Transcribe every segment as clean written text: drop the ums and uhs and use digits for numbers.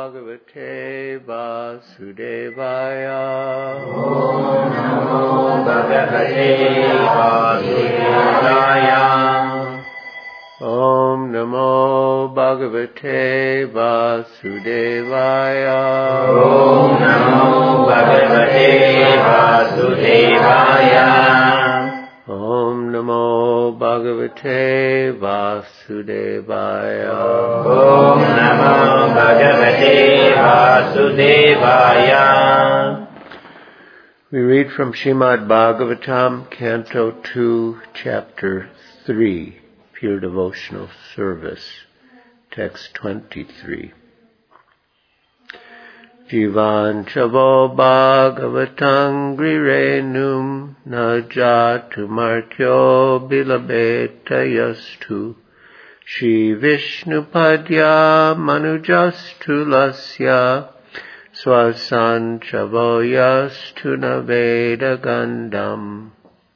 Bhagavate Vasudevaya. Om Namo Bhagavate Vasudevaya. Om Namo Bhagavate Vasudevaya. Om Namo Bhagavate Vasudevaya. Om Namo Bhagavate Vasudevaya. Om Namo Bhagavate Vasudevaya. We read from Srimad Bhagavatam, Canto 2, Chapter 3, Pure Devotional Service, Text 23. Jivan chavo bhagavatang grirenum na jatu martyo bilabetayastu Shri Vishnu padya manujastu lasya swasan chavoyastu naveda gandam.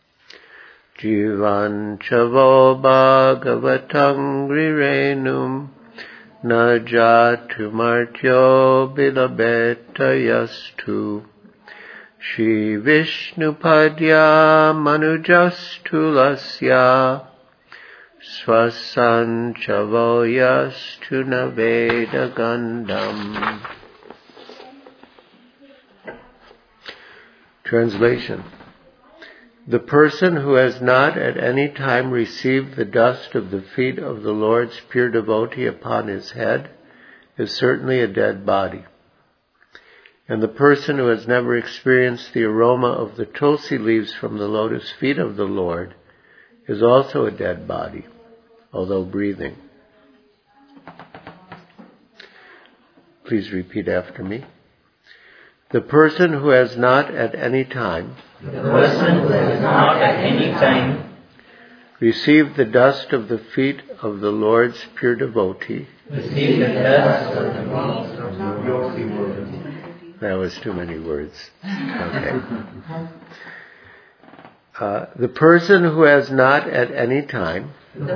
Jivan chavo bhagavatang grirenum na jatu martyo bilabetayastu Shri Vishnu padya manujastu lasya swasan chavoyastu naveda gandam. Translation. The person who has not at any time received the dust of the feet of the Lord's pure devotee upon his head is certainly a dead body. And the person who has never experienced the aroma of the tulsi leaves from the lotus feet of the Lord is also a dead body, although breathing. Please repeat after me. The person who has not at any time received the dust of the feet of the Lord's pure devotee. That was too many words. Okay. The person who has not at any time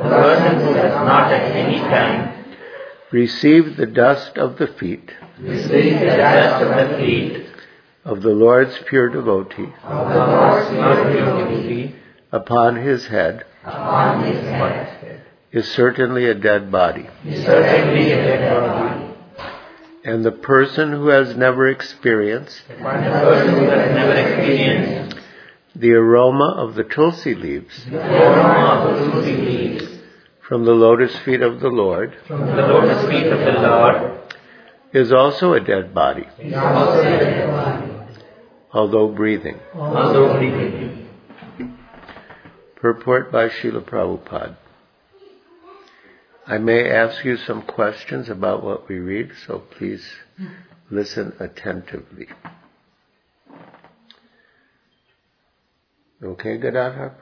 received the dust of the feet of the Lord's pure devotee upon his head is certainly a dead body. And the person who has never experienced the aroma of the tulsi leaves from the lotus feet of the Lord is also a dead body, although breathing. Purport by Srila Prabhupada. I may ask you some questions about what we read, so please listen attentively. Okay, Gadadhar?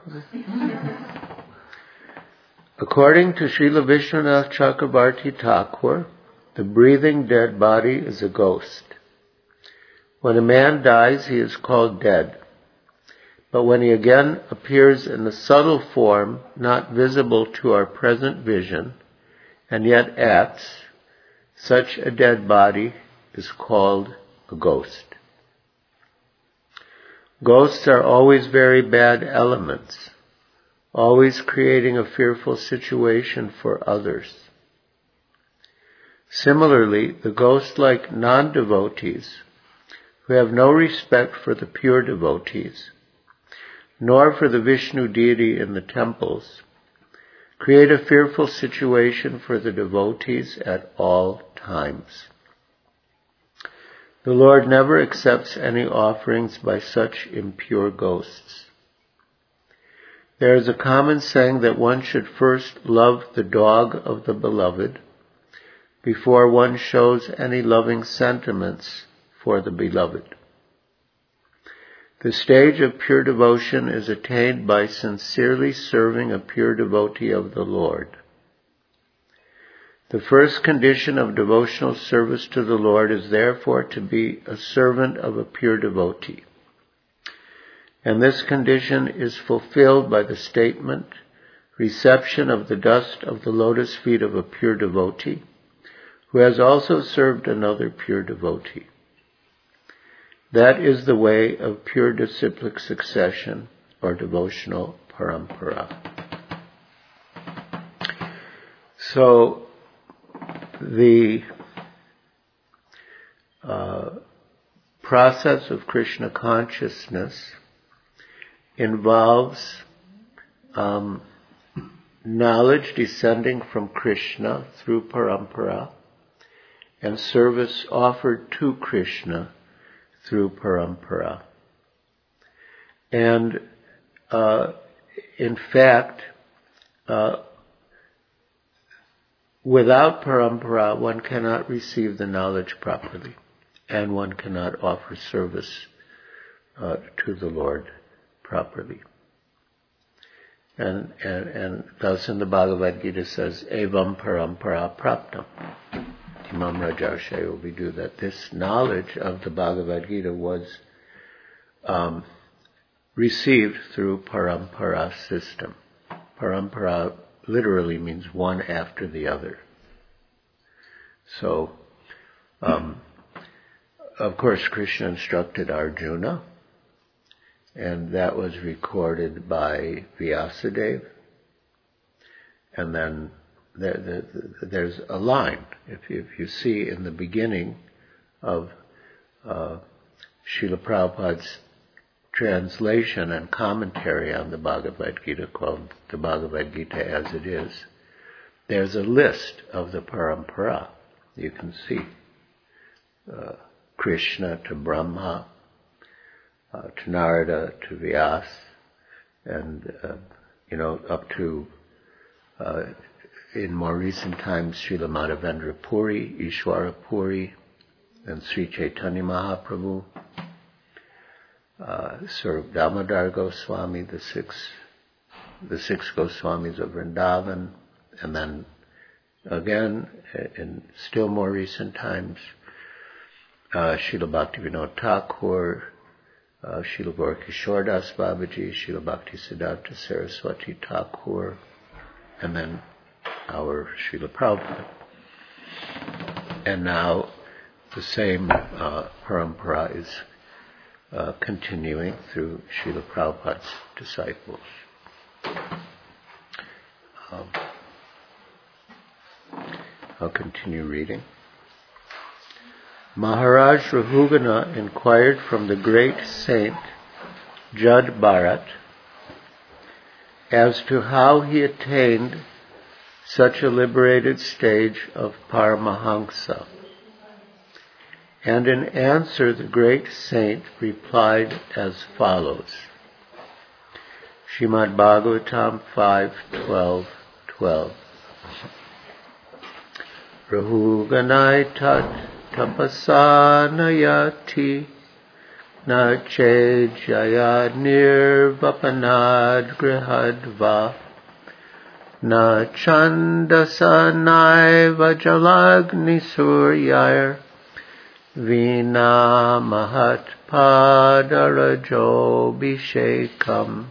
According to Srila Vishwanath Chakravarti Thakur, the breathing dead body is a ghost. When a man dies, he is called dead. But when he again appears in a subtle form, not visible to our present vision, and yet acts, such a dead body is called a ghost. Ghosts are always very bad elements, always creating a fearful situation for others. Similarly, the ghost-like non-devotees, who have no respect for the pure devotees, nor for the Vishnu deity in the temples, create a fearful situation for the devotees at all times. The Lord never accepts any offerings by such impure ghosts. There is a common saying that one should first love the dog of the beloved before one shows any loving sentiments for the beloved. The stage of pure devotion is attained by sincerely serving a pure devotee of the Lord. The first condition of devotional service to the Lord is therefore to be a servant of a pure devotee. And this condition is fulfilled by the statement, reception of the dust of the lotus feet of a pure devotee, who has also served another pure devotee. That is the way of pure disciplic succession or devotional parampara. So the process of Krishna consciousness involves knowledge descending from Krishna through parampara and service offered to Krishna through parampara. And in fact, without parampara, one cannot receive the knowledge properly, and one cannot offer service to the Lord properly. And thus in the Bhagavad Gita says, Evam parampara praptam. Imam Rajarshayo Vidu, that this knowledge of the Bhagavad Gita was received through parampara system. Parampara literally means one after the other. So, of course, Krishna instructed Arjuna, and that was recorded by Vyasadeva. And then there's a line. If you see in the beginning of Srila Prabhupada's translation and commentary on the Bhagavad Gita, called the Bhagavad Gita as it is, there's a list of the parampara. You can see Krishna to Brahma, to Narada, to Vyas, and up to in more recent times Srila Madhavendra Puri, Ishwara Puri, and Sri Chaitanya Mahaprabhu, Swarup Damodar Goswami, the six Goswamis of Vrindavan, and then again in still more recent times Srila Bhaktivinoda Thakur, Srila Gaura Das Babaji, Srila Bhakti Siddhanta Saraswati Thakur, and then our Srila Prabhupada. And now the same parampara is continuing through Srila Prabhupada's disciples. I'll continue reading. Maharaj Rahugana inquired from the great saint Jad Bharat as to how he attained such a liberated stage of Paramahamsa. And in answer, the great saint replied as follows. Srimad Bhagavatam 5:12. Rahuganai tat tapasanayati na chejaya nirvapanad grihadva na chandasanaiva jalagni suryayar vina mahat padarajo bhishekam.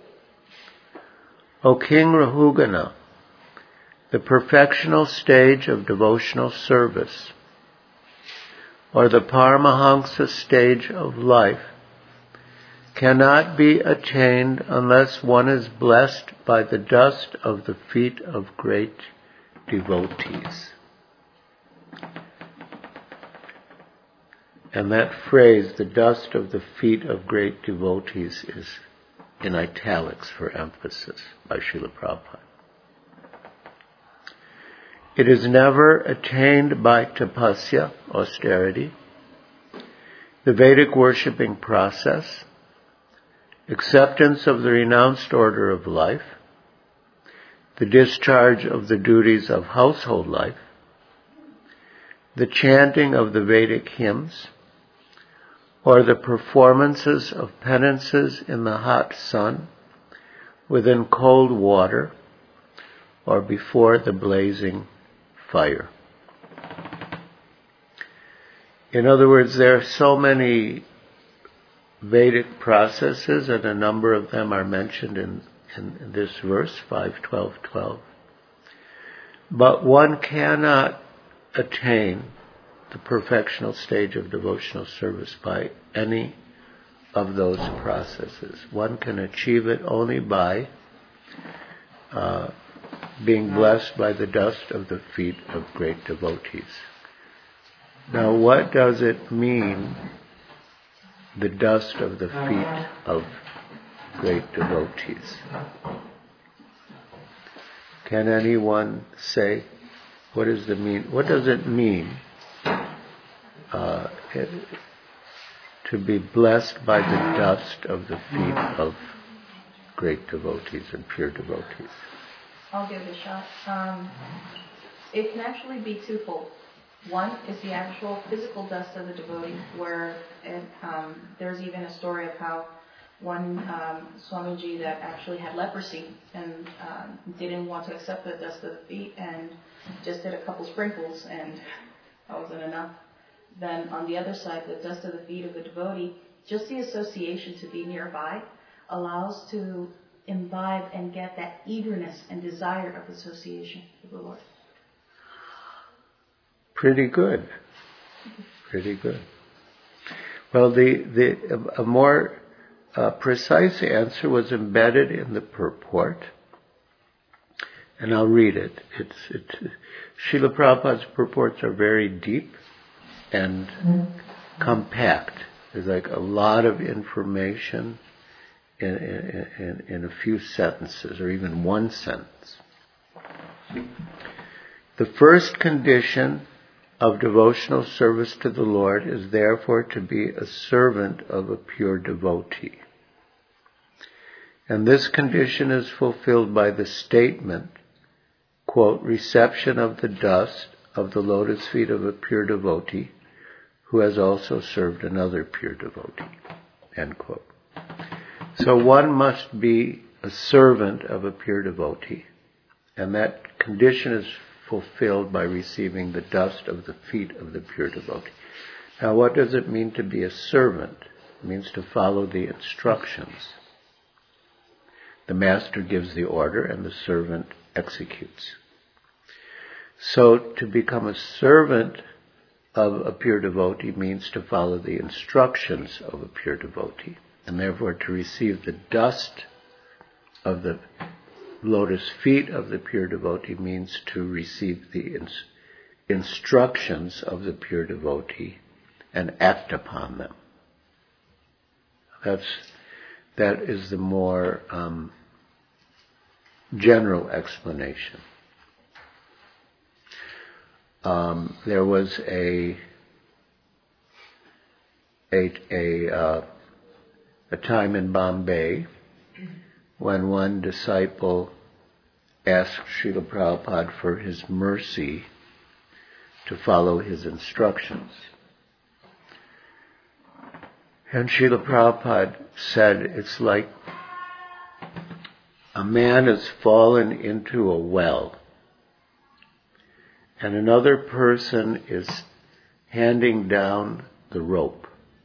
O King Rahugana, the perfectional stage of devotional service, or the Paramahamsa stage of life, cannot be attained unless one is blessed by the dust of the feet of great devotees. And that phrase, the dust of the feet of great devotees, is in italics for emphasis by Srila Prabhupada. It is never attained by tapasya, austerity, the Vedic worshipping process, acceptance of the renounced order of life, the discharge of the duties of household life, the chanting of the Vedic hymns, or the performances of penances in the hot sun, within cold water, or before the blazing fire. In other words, there are so many Vedic processes, and a number of them are mentioned in this verse, 5:12:12. But one cannot attain the perfectional stage of devotional service by any of those processes. One can achieve it only by being blessed by the dust of the feet of great devotees. Now, what does it mean, the dust of the feet of great devotees? Can anyone say, what does it mean to be blessed by the dust of the feet of great devotees and pure devotees? I'll give it a shot. It can actually be twofold. One is the actual physical dust of the devotee, where there's even a story of how one Swamiji that actually had leprosy and didn't want to accept the dust of the feet and just did a couple sprinkles, and that wasn't enough. Then on the other side, the dust of the feet of the devotee, just the association to be nearby allows to imbibe and get that eagerness and desire of association with the Lord. Pretty good. Pretty good. Well, a more precise answer was embedded in the purport, and I'll read it. Srila Prabhupada's purports are very deep and compact. There's like a lot of information in a few sentences, or even one sentence. The first condition of devotional service to the Lord is therefore to be a servant of a pure devotee. And this condition is fulfilled by the statement, quote, reception of the dust of the lotus feet of a pure devotee who has also served another pure devotee, end quote. So one must be a servant of a pure devotee, and that condition is fulfilled by receiving the dust of the feet of the pure devotee. Now, what does it mean to be a servant? It means to follow the instructions. The master gives the order and the servant executes. So to become a servant of a pure devotee means to follow the instructions of a pure devotee, and therefore to receive the dust of the lotus feet of the pure devotee means to receive the instructions of the pure devotee and act upon them. That is the more general explanation. There was a time in Bombay when one disciple asked Srila Prabhupada for his mercy to follow his instructions. And Srila Prabhupada said, it's like a man has fallen into a well, and another person is handing down the rope.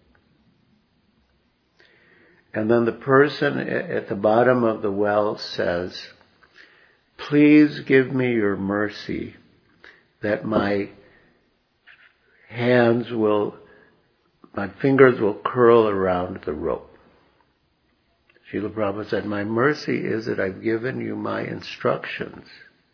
And then the person at the bottom of the well says, please give me your mercy that my fingers will curl around the rope. Srila Prabhupada said, my mercy is that I've given you my instructions.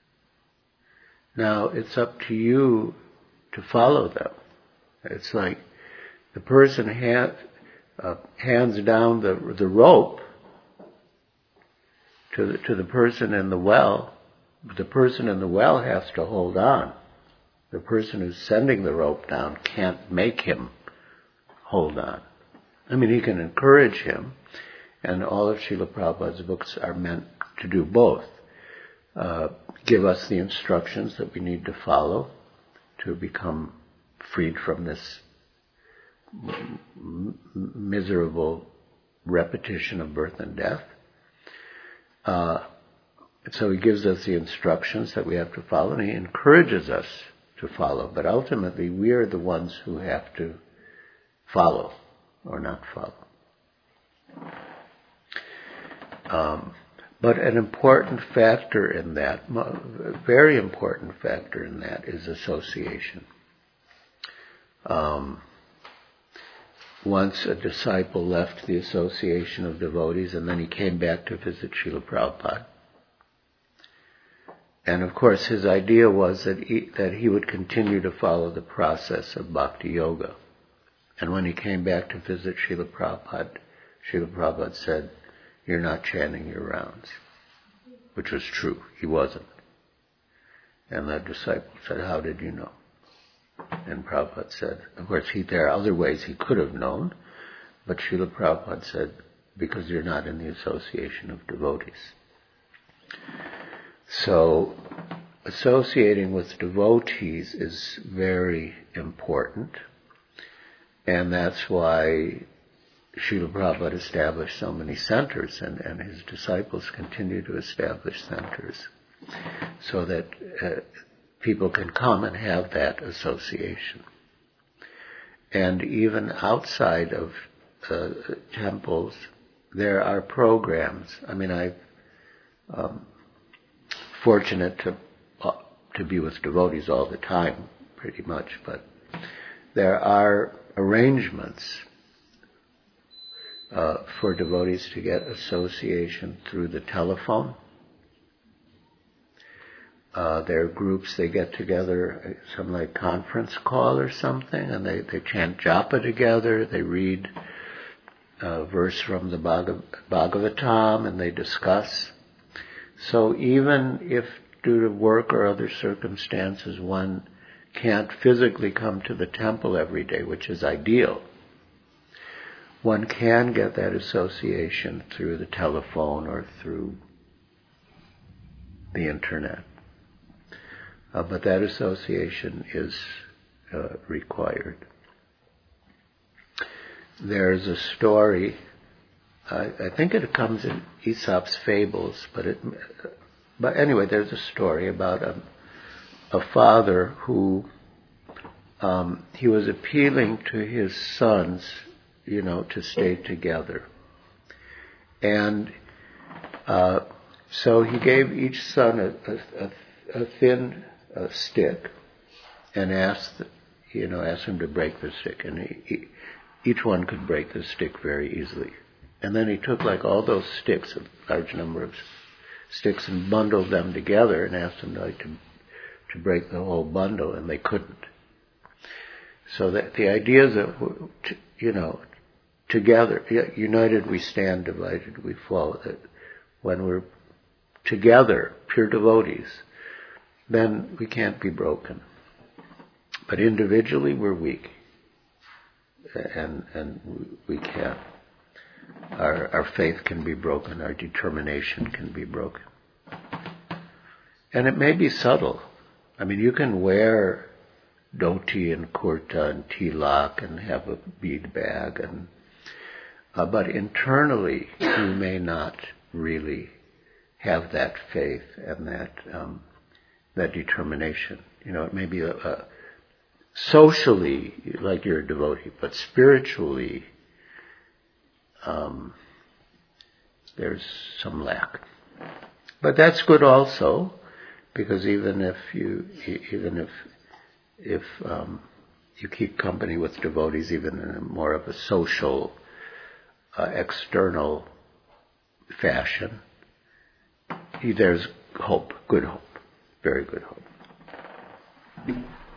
Now it's up to you to follow them. It's like the person hands down the rope to the person in the well. The person in the well has to hold on. The person who's sending the rope down can't make him hold on. I mean, he can encourage him, and all of Srila Prabhupada's books are meant to do both. Give us the instructions that we need to follow to become freed from this miserable repetition of birth and death. So he gives us the instructions that we have to follow, and he encourages us to follow. But ultimately, we are the ones who have to follow or not follow. But an important factor in that, a very important factor in that, is association. Once a disciple left the association of devotees, and then he came back to visit Srila Prabhupada. And of course his idea was that he would continue to follow the process of bhakti yoga. And when he came back to visit Srila Prabhupada said, "You're not chanting your rounds," which was true. He wasn't. And the disciple said, "How did you know?" And Prabhupada said, of course there are other ways he could have known, but Srila Prabhupada said, "Because you're not in the association of devotees." So associating with devotees is very important, and that's why Srila Prabhupada established so many centers, and his disciples continue to establish centers, so that people can come and have that association. And even outside of temples, there are programs. I mean, I'm fortunate to be with devotees all the time, pretty much, but there are arrangements for devotees to get association through the telephone. There are groups, they get together, some like conference call or something, and they chant japa together, they read a verse from the Bhagavatam, and they discuss. So even if due to work or other circumstances one can't physically come to the temple every day, which is ideal, one can get that association through the telephone or through the internet. But that association is required. There's a story, I think it comes in Aesop's Fables, but anyway, there's a story about a father who he was appealing to his sons, to stay together. And so he gave each son a thin stick and asked him to break the stick. And each one could break the stick very easily. And then he took like all those sticks, a large number of sticks, and bundled them together and asked them to break the whole bundle, and they couldn't. So that the idea is that, together, united we stand, divided we fall. That when we're together, pure devotees, then we can't be broken. But individually we're weak, and we can't. Our faith can be broken, our determination can be broken. And it may be subtle. I mean, you can wear dhoti and kurta and tilak and have a bead bag, but internally you may not really have that faith and that determination. It may be socially like you're a devotee, but spiritually there's some lack. But that's good also, because even if you keep company with devotees, even in a more of a social, external fashion, there's hope, good hope, very good hope.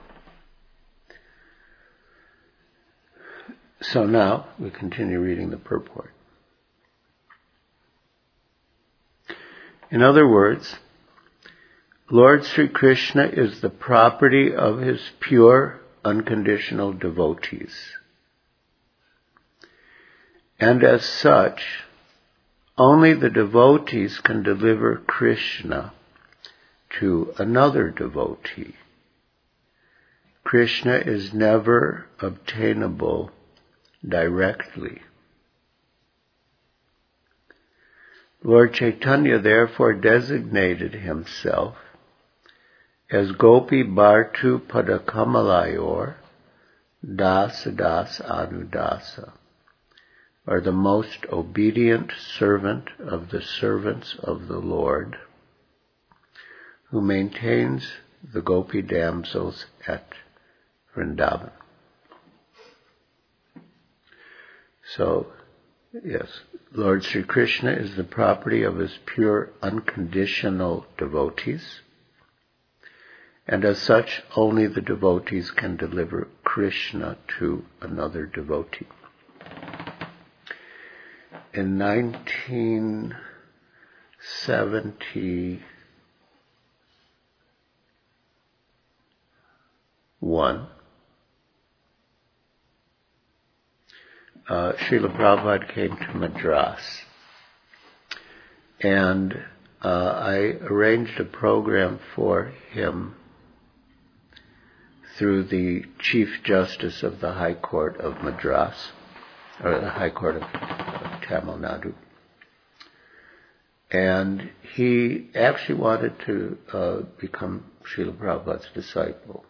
So now we continue reading the purport. In other words, Lord Sri Krishna is the property of his pure, unconditional devotees. And as such, only the devotees can deliver Krishna to another devotee. Krishna is never obtainable directly. Lord Chaitanya therefore designated himself as Gopi Bhartu Padakamalayur Dasa Das Anudasa, are the most obedient servant of the servants of the Lord, who maintains the Gopi damsels at Vrindavan. So, yes, Lord Sri Krishna is the property of his pure, unconditional devotees, and as such, only the devotees can deliver Krishna to another devotee. In 1971, Srila Prabhupada came to Madras, and I arranged a program for him through the Chief Justice of the High Court of Madras, or the High Court of Tamil Nadu. And he actually wanted to become Srila Prabhupada's disciple.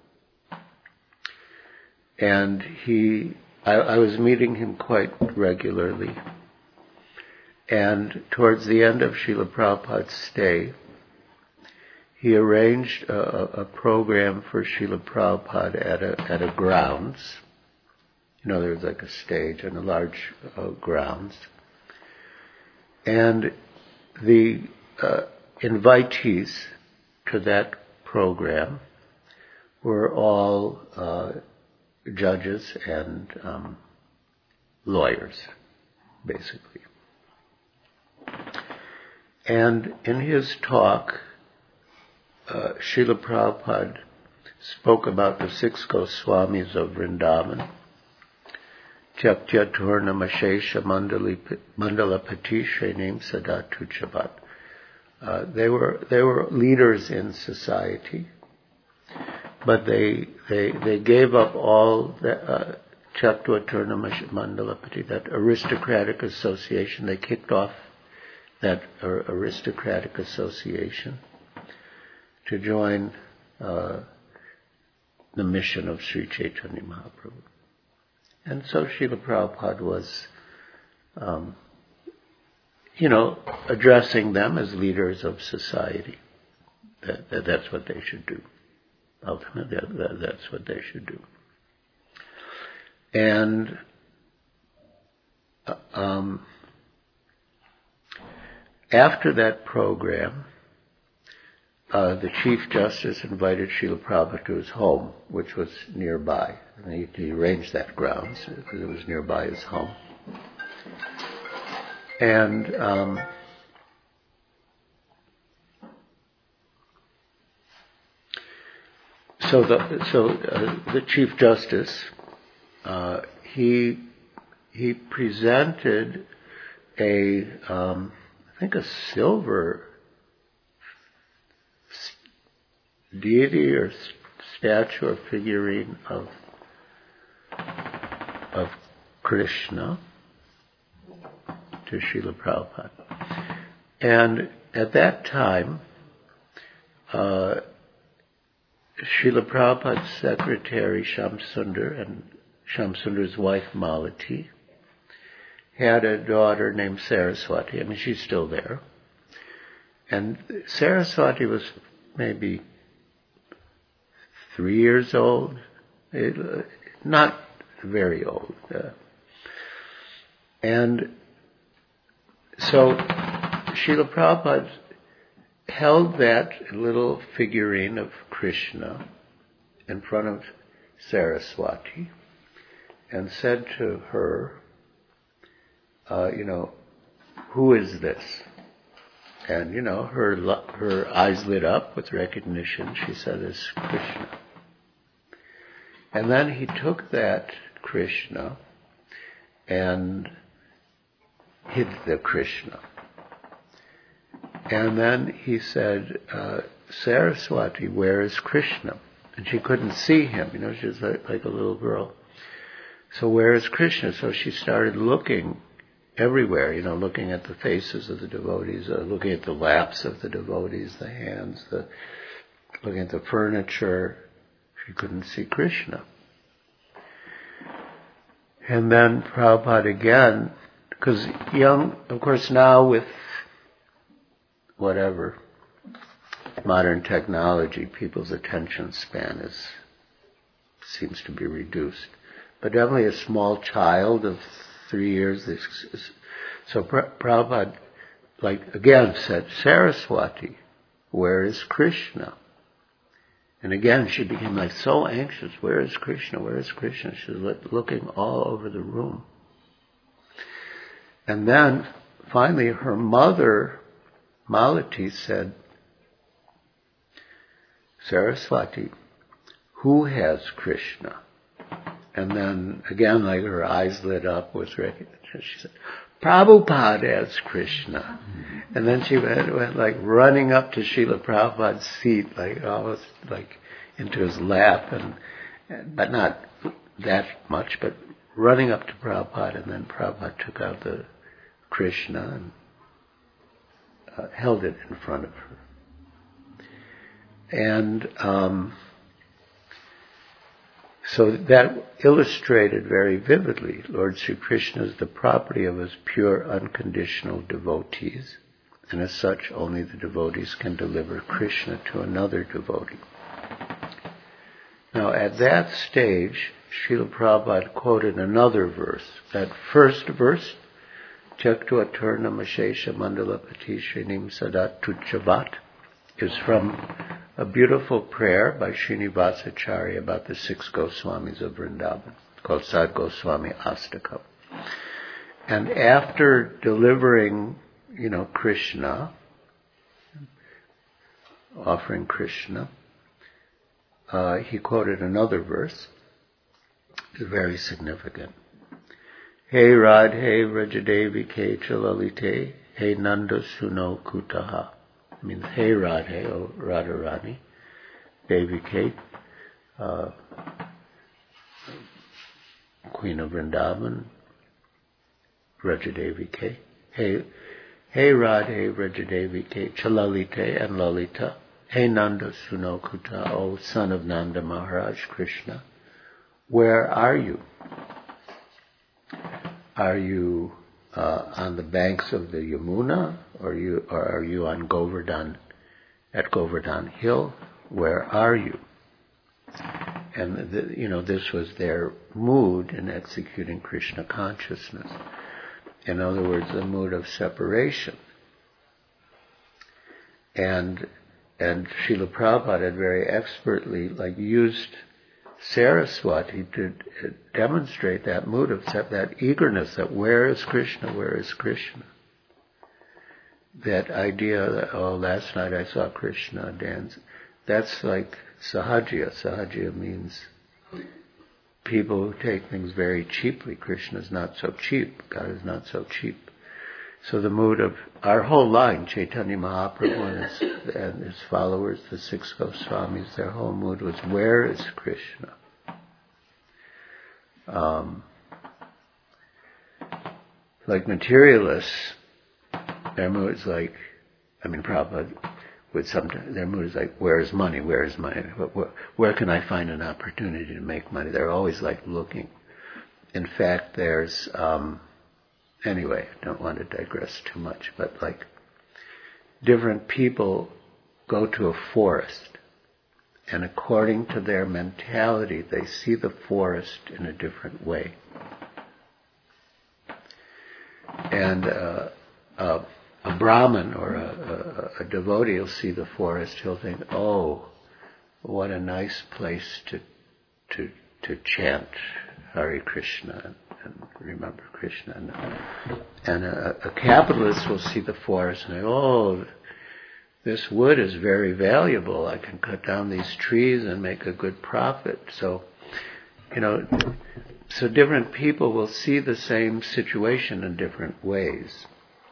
And I was meeting him quite regularly. And towards the end of Srila Prabhupada's stay, he arranged a program for Srila Prabhupada at a grounds. There was like a stage and a large grounds. And the invitees to that program were all judges and lawyers, basically. And in his talk, Srila Prabhupada spoke about the 6 Goswamis of Vrindavan, Tyaktya Turnamashesha Mandalapati Shrenim Sadatu Chabat. They were leaders in society, but they gave up all the Tyaktya Turnamashesha Mandalapati, that aristocratic association. They kicked off that aristocratic association to join the mission of Sri Chaitanya Mahaprabhu. And so Srila Prabhupada was, addressing them as leaders of society. That's what they should do. Ultimately, that's what they should do. And after that program, the Chief Justice invited Srila Prabhupada to his home, which was nearby. And he arranged that grounds because it was nearby his home. And the Chief Justice, he presented I think a silver deity or statue or figurine of Krishna to Srila Prabhupada. And at that time, Srila Prabhupada's secretary Shamsundar and Shamsundar's wife Malati had a daughter named Saraswati. I mean, she's still there. And Saraswati was maybe 3 years old, not very old. And so Srila Prabhupada held that little figurine of Krishna in front of Saraswati and said to her, who is this? And, her eyes lit up with recognition. She said, it's Krishna. And then he took that Krishna and hid the Krishna. And then he said, Saraswati, where is Krishna? And she couldn't see him. She was like a little girl. So where is Krishna? So she started looking everywhere, looking at the faces of the devotees, looking at the laps of the devotees, the hands, looking at the furniture. She couldn't see Krishna. And then Prabhupada again Because of course now with whatever modern technology, people's attention span seems to be reduced. But definitely a small child of 3 years. So Prabhupada, again said, Saraswati, where is Krishna? And again she became so anxious, where is Krishna, where is Krishna? She was looking all over the room. And then finally her mother, Malati, said, Saraswati, who has Krishna? And then again, her eyes lit up with recognition. She said, Prabhupada has Krishna. And then she went running up to Srila Prabhupada's seat, almost into his lap, but not that much, but running up to Prabhupada, and then Prabhupada took out the Krishna and held it in front of her. And so that illustrated very vividly, Lord Sri Krishna is the property of his pure, unconditional devotees, and as such, only the devotees can deliver Krishna to another devotee. Now, at that stage, Srila Prabhupada quoted another verse. That first verse, Chaktu Aturna Mashesha Mandalapati Shrinim Sadat Tuchavat, is from a beautiful prayer by Srinivasacharya about the 6 Goswamis of Vrindavan, called Sad Goswami Astakam. And after delivering, Krishna, offering Krishna, he quoted another verse, very significant. Hey Radhe Vrajadevi Ke Chalalite, Hey Nanda Suno Kutaha. Means, hey Radhe, O Radharani, Devi Kate, Queen of Vrindavan, Vrajadevi Kate. Hey Radhe, Vrajadevi Kate, Chalalite and Lalita. Hey Nanda Sunokuta, O son of Nanda Maharaj Krishna, where are you? Are you on the banks of the Yamuna, or are you on Govardhan, at Govardhan Hill? Where are you? And this was their mood in executing Krishna consciousness. In other words, the mood of separation. And Srila Prabhupada had very expertly used Saraswati to demonstrate that mood of that eagerness, that where is Krishna, where is Krishna? That idea that, last night I saw Krishna dance. That's like sahajya. Sahajya means people who take things very cheaply. Krishna is not so cheap. God is not so cheap. So the mood of our whole line, Chaitanya Mahaprabhu and his followers, the 6 Goswamis, their whole mood was, where is Krishna? Like materialists, their mood is Prabhupada would sometimes, their mood is where is money? Where is money? Where can I find an opportunity to make money? They're always looking. In fact, there's, anyway, I don't want to digress too much, but different people go to a forest, and according to their mentality, they see the forest in a different way. And a Brahmin or a devotee will see the forest, he'll think, oh, what a nice place to chant Hare Krishna and remember Krishna. And a capitalist will see the forest and say, oh, this wood is very valuable. I can cut down these trees and make a good profit. So, so different people will see the same situation in different ways.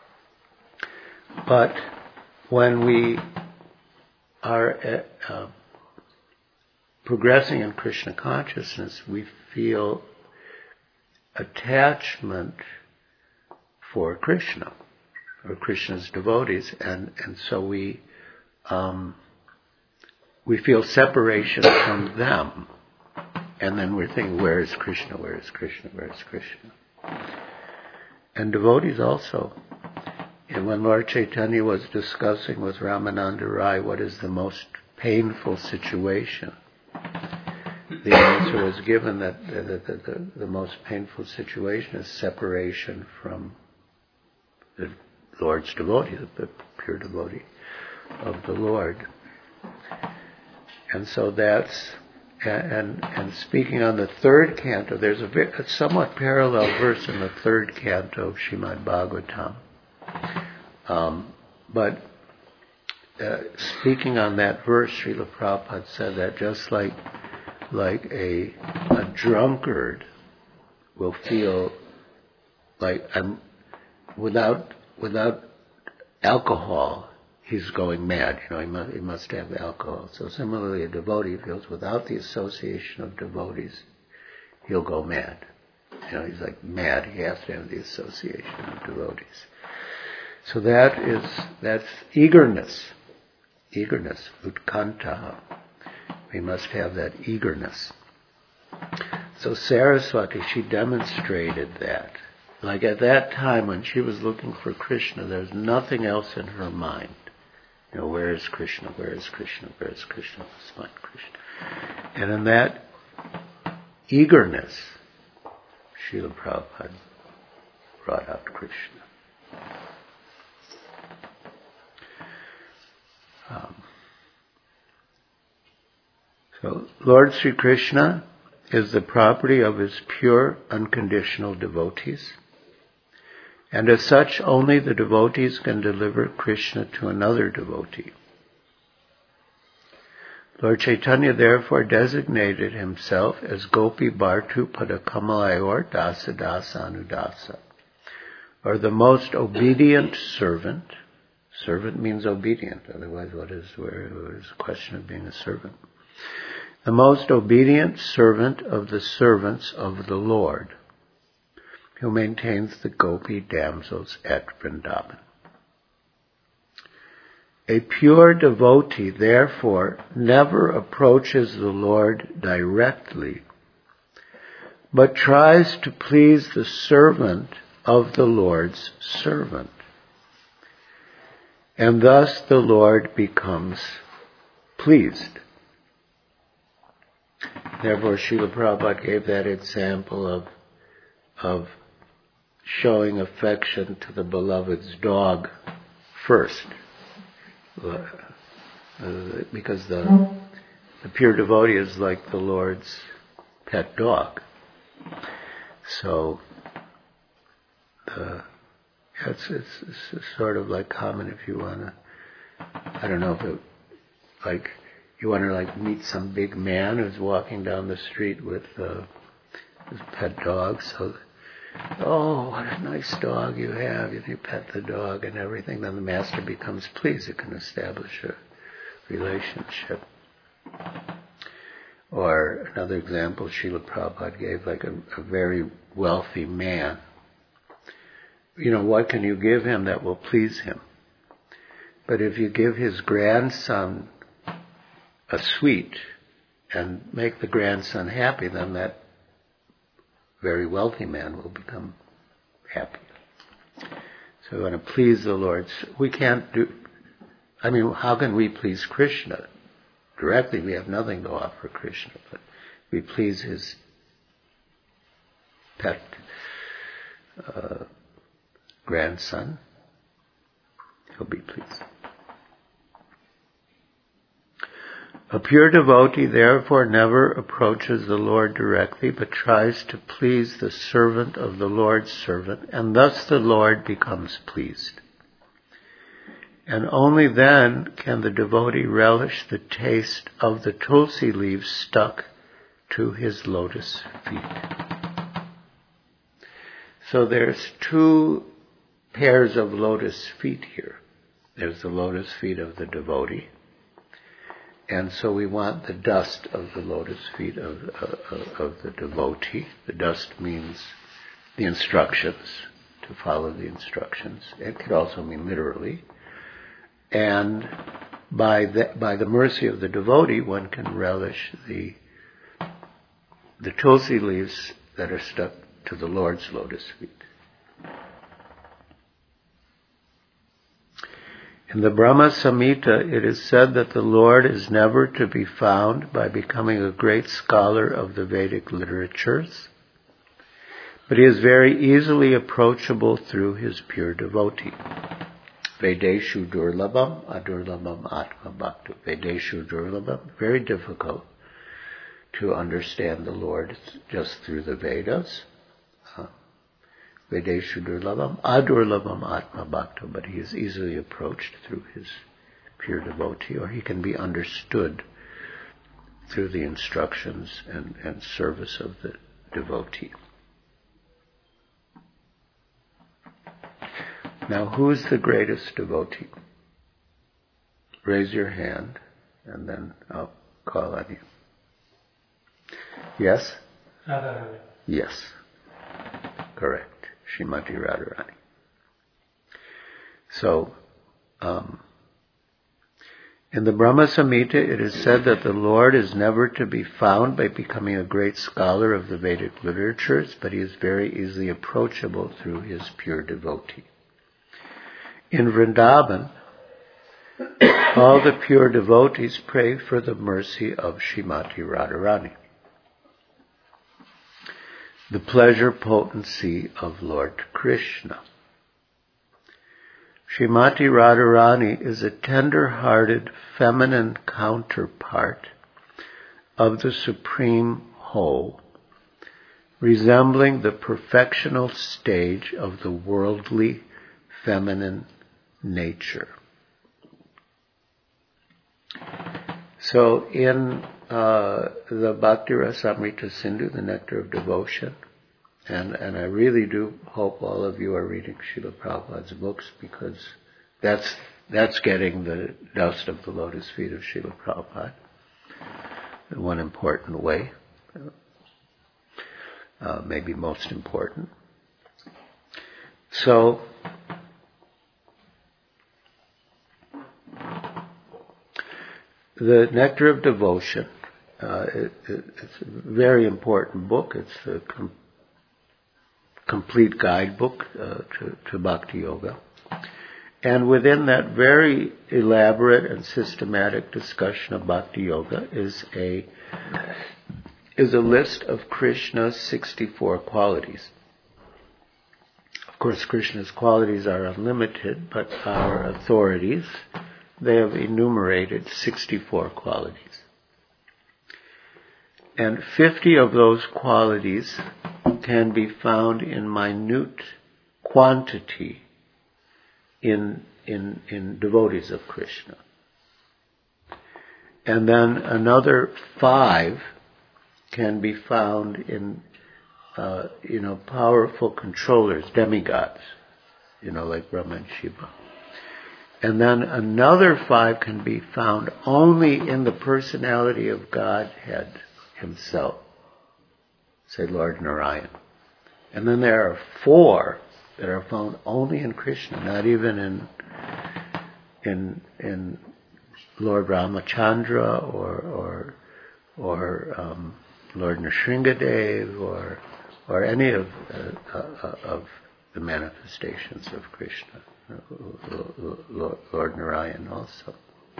But when we are progressing in Krishna consciousness, we feel attachment for Krishna or Krishna's devotees, and so we feel separation from them, and then we're thinking, where is Krishna? Where is Krishna? Where is Krishna? and devotees also. And when Lord Chaitanya was discussing with Ramananda Rai what is the most painful situation, the answer was given that the most painful situation is separation from the Lord's devotee, the pure devotee of the Lord. And so that's, and speaking on the third canto, there's a somewhat parallel verse in the third canto of Srimad Bhagavatam. But speaking on that verse, Srila Prabhupada said that just like a drunkard will feel like without alcohol, he's going mad. He must have alcohol. So similarly, a devotee feels without the association of devotees, he'll go mad. He's like mad. He has to have the association of devotees. So that's eagerness, utkanta. We must have that eagerness. So Saraswati, she demonstrated that. Like at that time when she was looking for Krishna, there's nothing else in her mind. Where is Krishna? Where is Krishna? Where is Krishna? Let's find Krishna. And in that eagerness, Srila Prabhupada brought out Krishna. So Lord Sri Krishna is the property of his pure, unconditional devotees. And as such, only the devotees can deliver Krishna to another devotee. Lord Chaitanya therefore designated himself as Gopi Bhartu Padakamayor Dasa Dasa Anudasa, or the most obedient servant. Servant means obedient, otherwise where is the question of being a servant? The most obedient servant of the servants of the Lord, who maintains the Gopi damsels at Vrindavan. A pure devotee, therefore, never approaches the Lord directly, but tries to please the servant of the Lord's servant. And thus the Lord becomes pleased. Therefore, Srila Prabhupada gave that example of showing affection to the beloved's dog first. Because the pure devotee is like the Lord's pet dog. So, it's sort of like common if you want to, I don't know if it, like, you want to meet some big man who's walking down the street with his pet dog. So, oh, what a nice dog you have. And you pet the dog and everything. Then the master becomes pleased. It can establish a relationship. Or another example Srila Prabhupada gave, like a very wealthy man. What can you give him that will please him? But if you give his grandson a sweet and make the grandson happy, then that very wealthy man will become happy. So we want to please the Lord. We can't how can we please Krishna? Directly we have nothing to offer Krishna, but we please his pet grandson. He'll be pleased. A pure devotee therefore never approaches the Lord directly, but tries to please the servant of the Lord's servant, and thus the Lord becomes pleased. And only then can the devotee relish the taste of the tulsi leaves stuck to his lotus feet. So there's two pairs of lotus feet here. There's the lotus feet of the devotee, and so we want the dust of the lotus feet of the devotee. The dust means the instructions, to follow the instructions. It could also mean literally. And by the mercy of the devotee, one can relish the tulsi leaves that are stuck to the Lord's lotus feet. In the Brahma Samhita, it is said that the Lord is never to be found by becoming a great scholar of the Vedic literatures, but he is very easily approachable through his pure devotee. Vedeshu durlabham adurlabham atma bhaktu. Vedeshu durlabham, very difficult to understand the Lord just through the Vedas. Vedeshu durlabham adurlabham atma bhaktu, but he is easily approached through his pure devotee, or he can be understood through the instructions and service of the devotee. Now, who's the greatest devotee? Raise your hand, and then I'll call on you. Yes? Radharani. Yes. Correct. Srimati Radharani. So, in the Brahma Samhita, it is said that the Lord is never to be found by becoming a great scholar of the Vedic literatures, but he is very easily approachable through his pure devotee. In Vrindavan, all the pure devotees pray for the mercy of Srimati Radharani, the pleasure potency of Lord Krishna. Srimati Radharani is a tender-hearted feminine counterpart of the Supreme Whole, resembling the perfectional stage of the worldly feminine nature. So in the Bhakti Rasamrita Sindhu, the Nectar of Devotion, and I really do hope all of you are reading Srila Prabhupada's books, because that's getting the dust of the lotus feet of Srila Prabhupada in one important way, maybe most important. So, the Nectar of Devotion, it's a very important book. It's a complete guidebook to Bhakti Yoga. And within that very elaborate and systematic discussion of Bhakti Yoga is a list of Krishna's 64 qualities. Of course, Krishna's qualities are unlimited, but our authorities, they have enumerated 64 qualities. And 50 of those qualities can be found in minute quantity in devotees of Krishna. And then another 5 can be found in, powerful controllers, demigods, like Brahma and Shiva. And then another 5 can be found only in the personality of Godhead himself, say Lord Narayan. And then there are 4 that are found only in Krishna, not even in Lord Ramachandra or Lord Nrsingadev or any of the manifestations of Krishna. Lord Narayan also.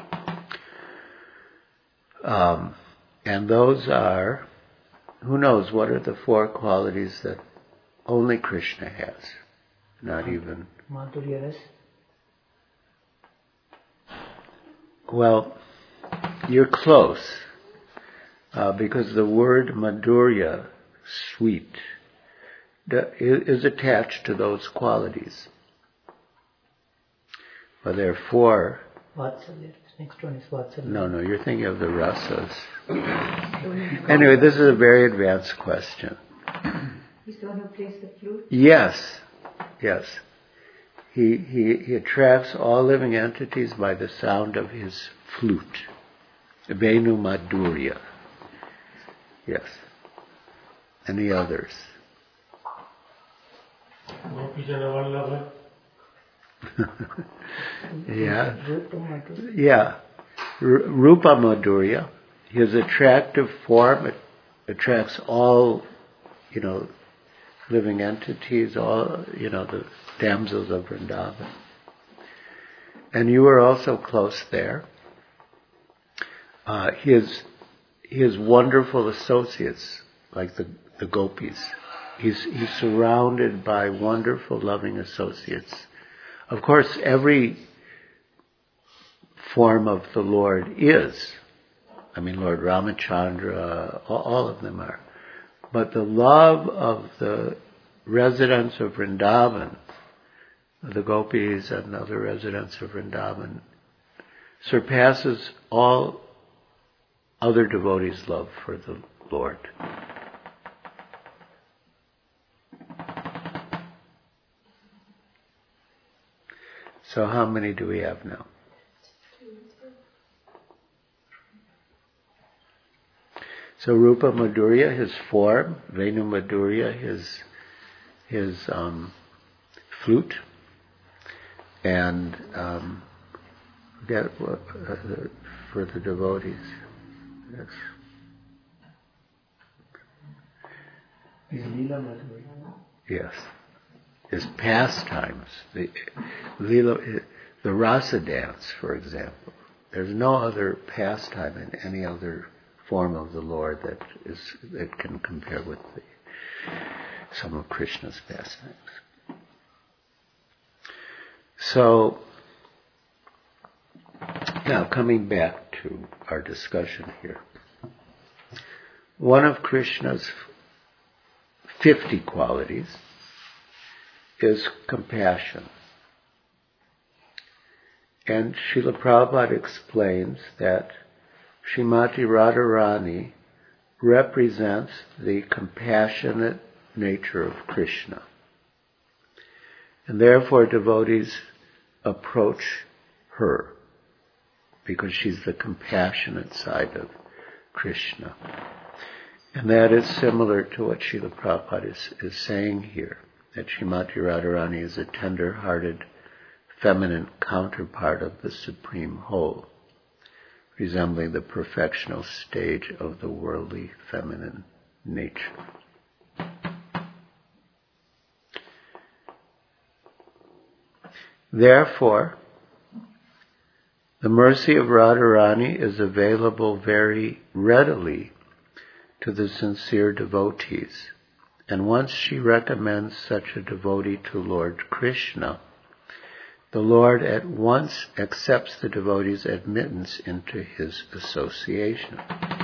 And those are, who knows, what are the 4 qualities that only Krishna has? Not even... Madhurya. Well, you're close, because the word Madhurya, sweet, is attached to those qualities. But there are 4. Vatsalya. Next one is Vatsalya. No, you're thinking of the rasas. Anyway, this is a very advanced question. He's the one who plays the flute? Yes. He attracts all living entities by the sound of his flute. Venu Madhurya. Yes. Any others? Gopijana Vallabha. Yeah. Rupa Madhurya. His attractive form attracts all, living entities, all, the damsels of Vrindavan. And you were also close there. His wonderful associates, like the gopis, he's surrounded by wonderful, loving associates. Of course, every form of the Lord is. I mean, Lord Ramachandra, all of them are. But the love of the residents of Vrindavan, the gopis and other residents of Vrindavan, surpasses all other devotees' love for the Lord. So how many do we have now? So Rupa Madhurya, his form, Venu Madhurya, his flute, and for the devotees. Yes. Is Leela Madhuri? Yes. His pastimes, the rasa dance, for example. There's no other pastime in any other form of the Lord that can compare with some of Krishna's pastimes. So, now coming back to our discussion here. One of Krishna's 50 qualities is compassion. And Srila Prabhupada explains that Srimati Radharani represents the compassionate nature of Krishna. And therefore devotees approach her because she's the compassionate side of Krishna. And that is similar to what Srila Prabhupada is saying here, that Srimati Radharani is a tender-hearted, feminine counterpart of the Supreme Whole, resembling the perfectional stage of the worldly feminine nature. Therefore, the mercy of Radharani is available very readily to the sincere devotees. And once she recommends such a devotee to Lord Krishna, the Lord at once accepts the devotee's admittance into his association.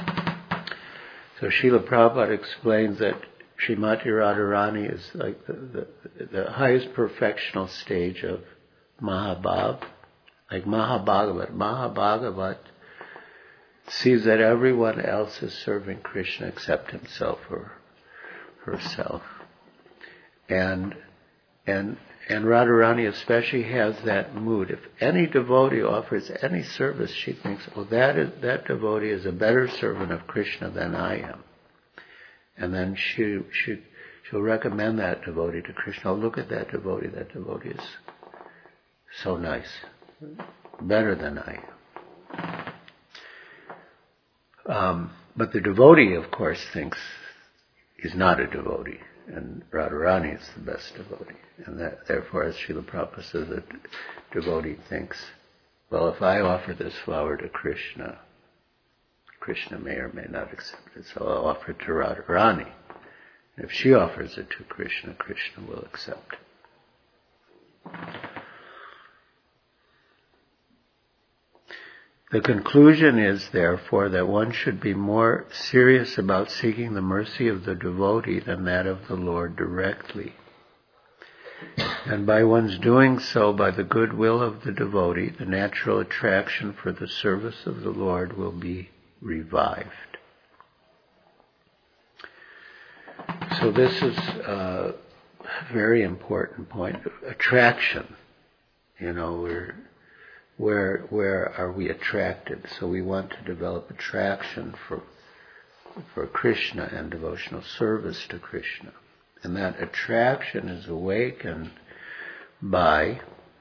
So Srila Prabhupada explains that Srimati Radharani is like the highest perfectional stage of Mahabhav, like Mahabhagavat. Mahabhagavat sees that everyone else is serving Krishna except himself or herself. And Radharani especially has that mood. If any devotee offers any service, she thinks, oh, that devotee is a better servant of Krishna than I am. And then she'll recommend that devotee to Krishna. Oh, look at that devotee is so nice. Better than I am. But the devotee, of course, thinks he's not a devotee. And Radharani is the best devotee. And that, therefore, as Srila Prabhupada says, the devotee thinks, well, if I offer this flower to Krishna, Krishna may or may not accept it, so I'll offer it to Radharani. And if she offers it to Krishna, Krishna will accept it. The conclusion is, therefore, that one should be more serious about seeking the mercy of the devotee than that of the Lord directly. And by one's doing so, by the goodwill of the devotee, the natural attraction for the service of the Lord will be revived. So this is a very important point. Attraction. Where are we attracted? So we want to develop attraction for Krishna and devotional service to Krishna. And that attraction is awakened by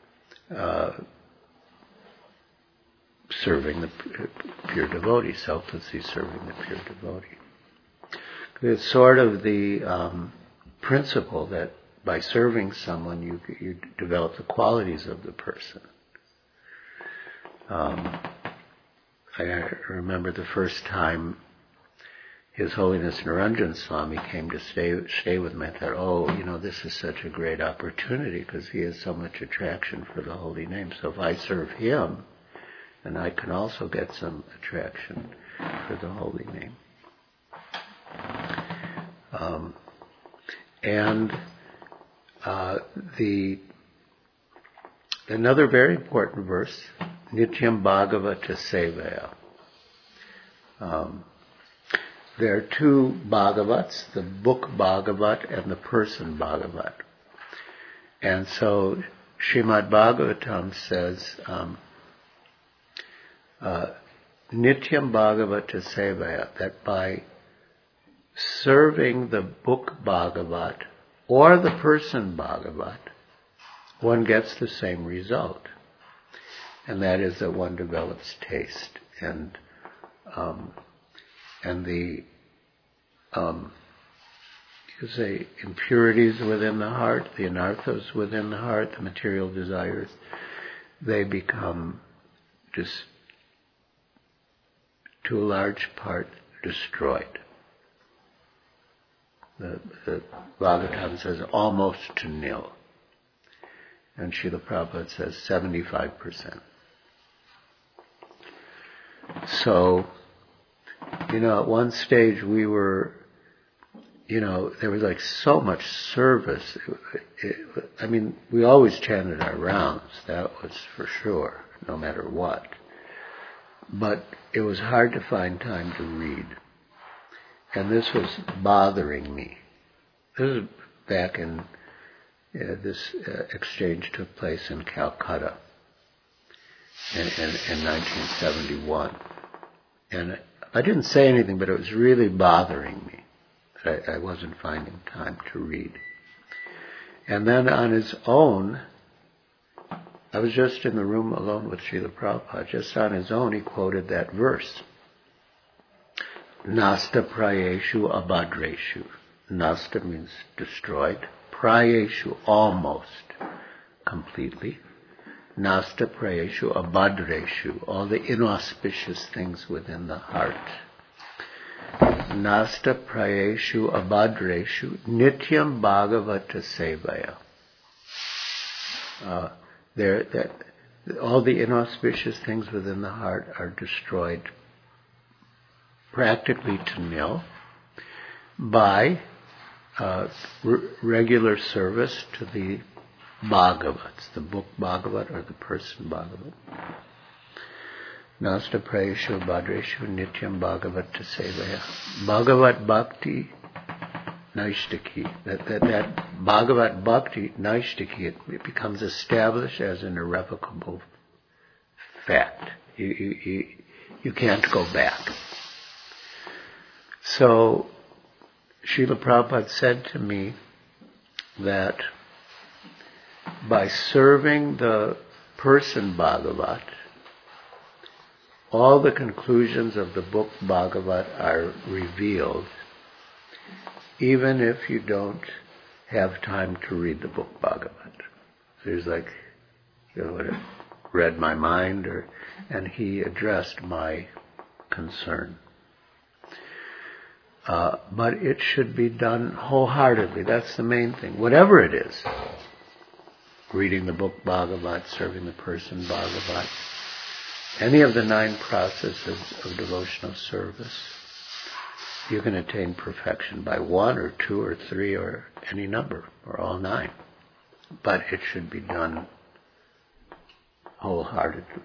serving the pure devotee, selflessly serving the pure devotee. It's sort of the principle that by serving someone you develop the qualities of the person. I remember the first time His Holiness Niranjan Swami came to stay with me. I thought, this is such a great opportunity because he has so much attraction for the holy name. So if I serve him, then I can also get some attraction for the holy name. Another very important verse, Nityam Bhagavata Sevaya. There are two Bhagavats, the book Bhagavat and the person Bhagavat. And so Srimad Bhagavatam says, Nityam Bhagavata Sevaya, that by serving the book Bhagavat or the person Bhagavat, one gets the same result. And that is that one develops taste and the impurities within the heart, the anarthas within the heart, the material desires, they become just to a large part destroyed. The Bhagavatam says almost to nil. And Srila Prabhupada says 75%. So, at one stage we were, there was like so much service. We always chanted our rounds, that was for sure, no matter what. But it was hard to find time to read. And this was bothering me. This is back in, this exchange took place in Calcutta in 1971. And I didn't say anything, but it was really bothering me that I wasn't finding time to read. And then on his own, I was just in the room alone with Srila Prabhupada. Just on his own, he quoted that verse. Nasta prayeshu abhadreshu. Nasta means destroyed. Prayeshu, almost completely. Nasta prayeshu abhadreshu, all the inauspicious things within the heart. Nasta prayeshu abhadreshu nityam bhagavata sevaya. All the inauspicious things within the heart are destroyed practically to nil by regular service to the Bhagavats, the book Bhagavat or the person Bhagavat. Nasta prayeshu bhadreshu nityam bhagavata sevaya. Bhagavat bhakti naishtaki. That Bhagavat bhakti naishtaki, it becomes established as an irrevocable fact. You can't go back. So Srila Prabhupada said to me that by serving the person Bhagavat, all the conclusions of the book Bhagavat are revealed, even if you don't have time to read the book Bhagavat. There's read my mind, and he addressed my concern. But it should be done wholeheartedly. That's the main thing. Whatever it is. Reading the book Bhagavat, serving the person Bhagavat, any of the 9 processes of devotional service, you can attain perfection by 1 or 2 or 3 or any number, or all 9. But it should be done wholeheartedly.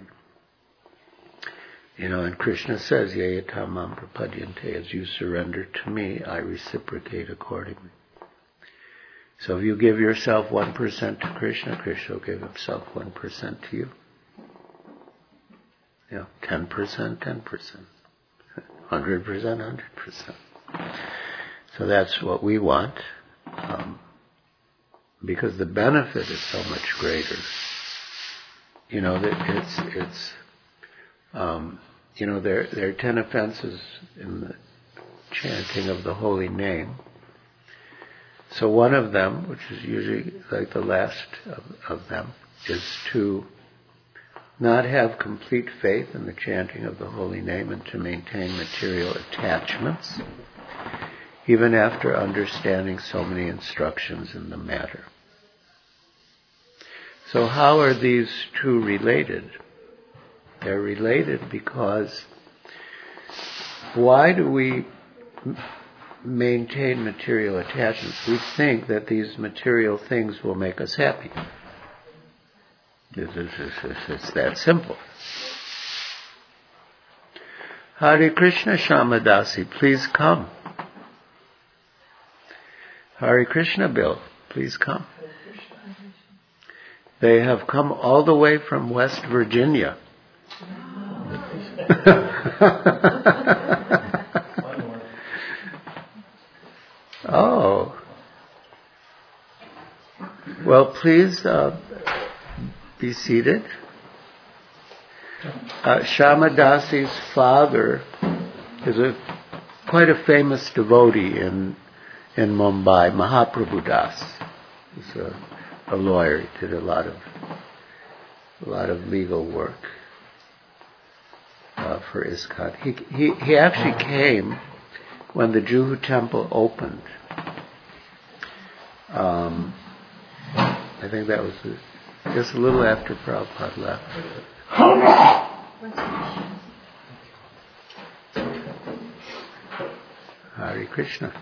And Krishna says, Yayata mam prapadyante, as you surrender to me, I reciprocate accordingly. So if you give yourself 1% to Krishna, Krishna will give himself 1% to you. 10%, 10%. 100%, 100%. So that's what we want, because the benefit is so much greater. There are 10 offenses in the chanting of the holy name. So one of them, which is usually like the last of them, is to not have complete faith in the chanting of the holy name and to maintain material attachments, even after understanding so many instructions in the matter. So how are these two related? They're related because why do we maintain material attachments? We think that these material things will make us happy. It's that simple. Hare Krishna, Shamadasi, please come. Hare Krishna, Bill, please come. They have come all the way from West Virginia. Oh. Well, please be seated. Shamadasi's father is quite a famous devotee in Mumbai, Mahaprabhu Das. He's a lawyer. He did a lot of legal work for ISKCON. He actually came when the Juhu temple opened. I think that was just a little after Prabhupada left. Hare Krishna.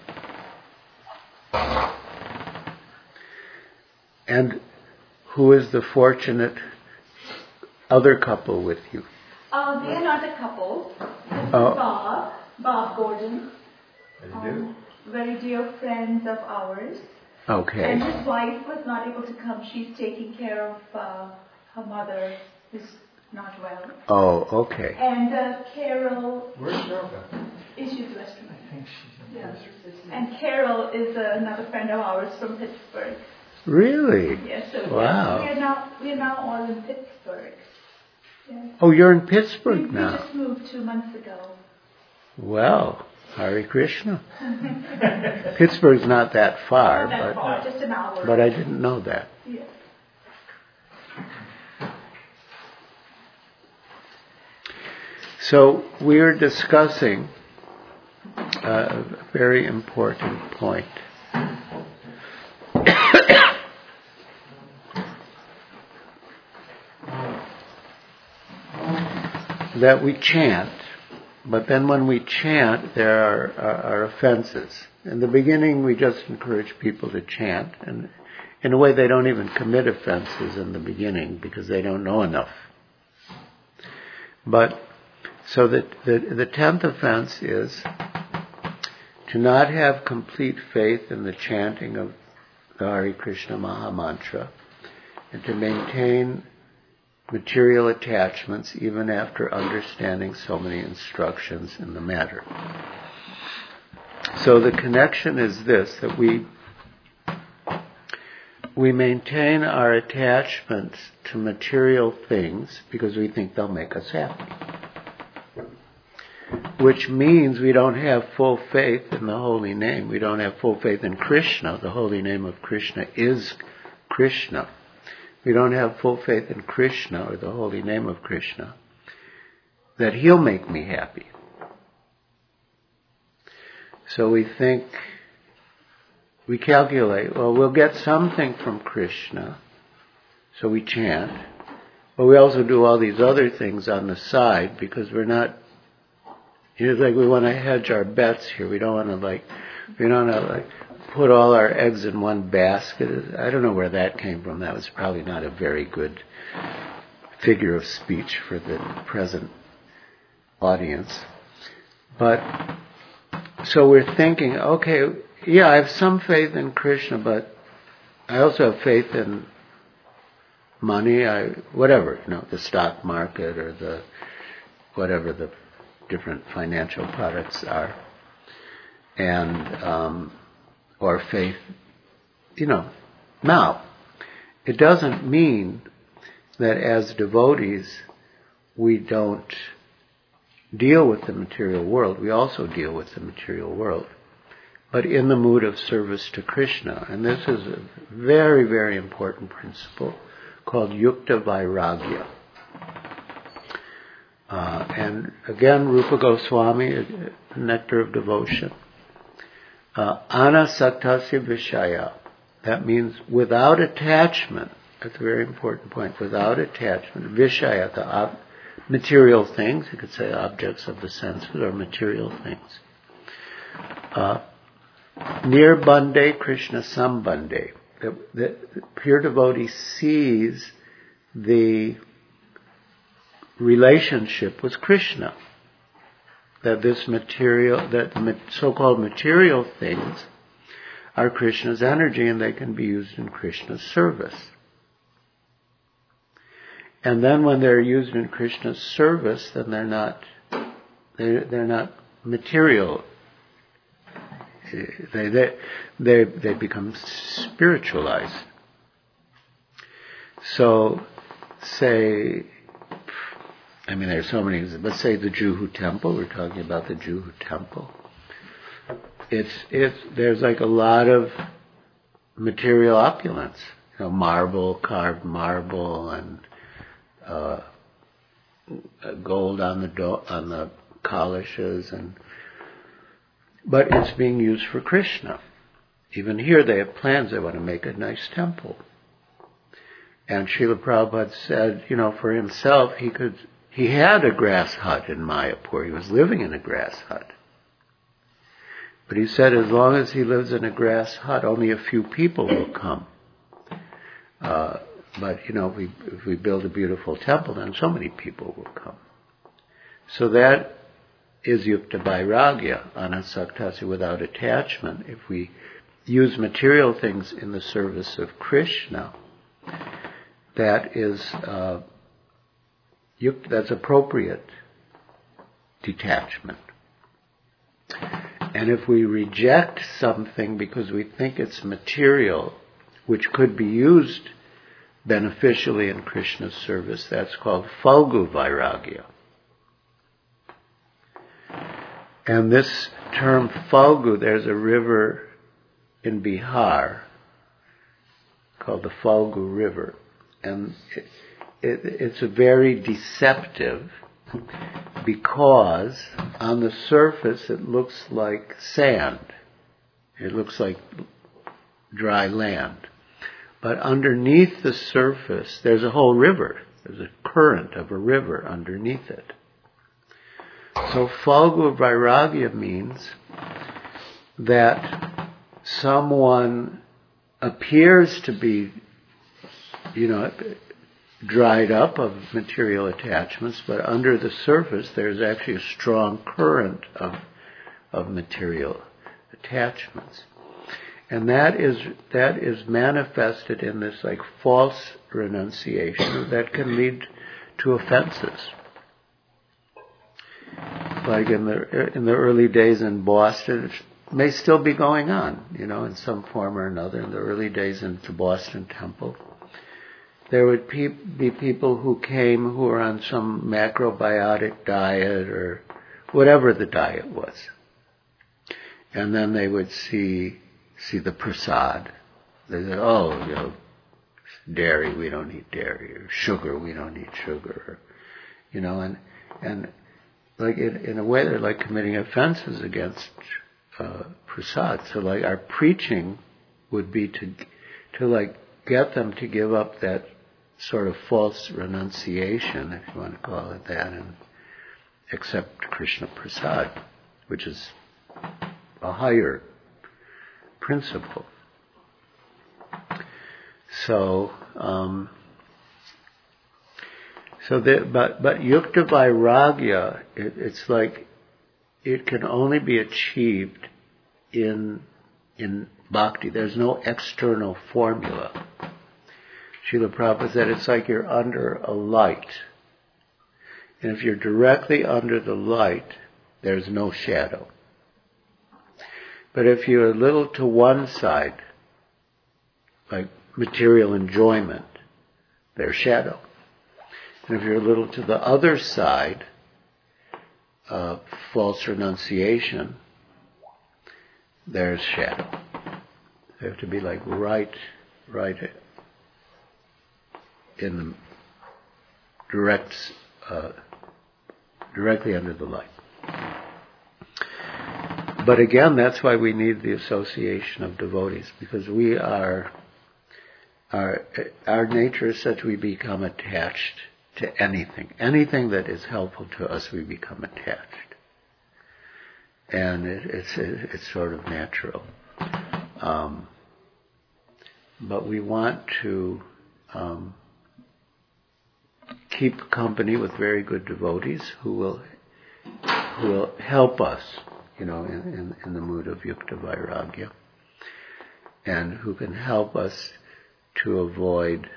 And who is the fortunate other couple with you? They are not a couple. This is Bob Gordon. Very dear friends of ours. Okay. And his wife was not able to come. She's taking care of her mother, who's not well. Oh, okay. And Carol. Where's Cheryl? Is she's Western? I think she's in Yeah. And Carol is another friend of ours from Pittsburgh. Really? Yes. So wow. We're now all in Pittsburgh. Yes. Oh, you're in Pittsburgh now. We just moved 2 months ago. Well, Hare Krishna. Pittsburgh's not that far, Not that far, just an hour. but I didn't know that. Yes. So we're discussing a very important point. That we chant, but then when we chant, there are offenses. In the beginning, we just encourage people to chant, and in a way, they don't even commit offenses in the beginning because they don't know enough. But so the 10th offense is to not have complete faith in the chanting of the Hare Krishna Maha Mantra, and to maintain material attachments even after understanding so many instructions in the matter. So the connection is this, that we maintain our attachments to material things because we think they'll make us happy. Which means we don't have full faith in the holy name. We don't have full faith in Krishna. The holy name of Krishna is Krishna. We don't have full faith in Krishna or the holy name of Krishna, that he'll make me happy. So we think, we calculate, well, we'll get something from Krishna, so we chant, but we also do all these other things on the side because we're not, it's like we want to hedge our bets here. We don't want to put all our eggs in one basket. I don't know where that came from. That was probably not a very good figure of speech for the present audience. But, so we're thinking, okay, yeah, I have some faith in Krishna, but I also have faith in money, whatever, the stock market or whatever the different financial products are. And, or faith, Now, it doesn't mean that as devotees we don't deal with the material world. We also deal with the material world, but in the mood of service to Krishna. And this is a very, very important principle called Yukta Vairagya. And again, Rupa Goswami, Nectar of Devotion. Anasaktasya Vishaya. That means without attachment. That's a very important point. Without attachment. Vishaya, the material things. You could say objects of the senses or material things. Nirbande Krishna Sambande. The pure devotee sees the relationship with Krishna. That this material, that so-called material things are Krishna's energy and they can be used in Krishna's service. And then when they're used in Krishna's service, then they're not material. They become spiritualized. So, there's so many. Let's say the Juhu temple. We're talking about the Juhu temple. There's like a lot of material opulence. Marble, carved marble, and gold on the polishes, but it's being used for Krishna. Even here, they have plans. They want to make a nice temple. And Srila Prabhupada said, for himself, he had a grass hut in Mayapur. He was living in a grass hut. But he said as long as he lives in a grass hut, only a few people will come. But if we build a beautiful temple, then so many people will come. So that is Yukta Vairagya, Anasaktasya, without attachment. If we use material things in the service of Krishna, that is that's appropriate detachment. And if we reject something because we think it's material, which could be used beneficially in Krishna's service, that's called Falgu Vairagya. And this term Falgu, there's a river in Bihar called the Falgu River. And it's a very deceptive, because on the surface it looks like sand. It looks like dry land. But underneath the surface, there's a whole river. There's a current of a river underneath it. So Falgu Vairagya means that someone appears to be, dried up of material attachments, but under the surface there's actually a strong current of material attachments. And that is manifested in this like false renunciation that can lead to offenses. Like in the early days in Boston, it may still be going on, in some form or another. In the early days in the Boston Temple, there would be people who came who were on some macrobiotic diet or whatever the diet was. And then they would see the prasad. They said, dairy, we don't eat dairy, or sugar, we don't eat sugar, and like in a way they're like committing offenses against prasad. So like our preaching would be to like get them to give up that sort of false renunciation, if you want to call it that, and accept Krishna prasad, which is a higher principle. So, but Yukta Vairagya, it's like it can only be achieved in bhakti. There's no external formula. Srila Prabhupada said it's like you're under a light. And if you're directly under the light, there's no shadow. But if you're a little to one side, like material enjoyment, there's shadow. And if you're a little to the other side, false renunciation, there's shadow. You have to be like right in the direct directly under the light. But again, that's why we need the association of devotees, because our nature is such we become attached to anything. Anything that is helpful to us, we become attached. And it's sort of natural. But we want to keep company with very good devotees who will help us, in the mood of yukta vairagya, and who can help us to avoid,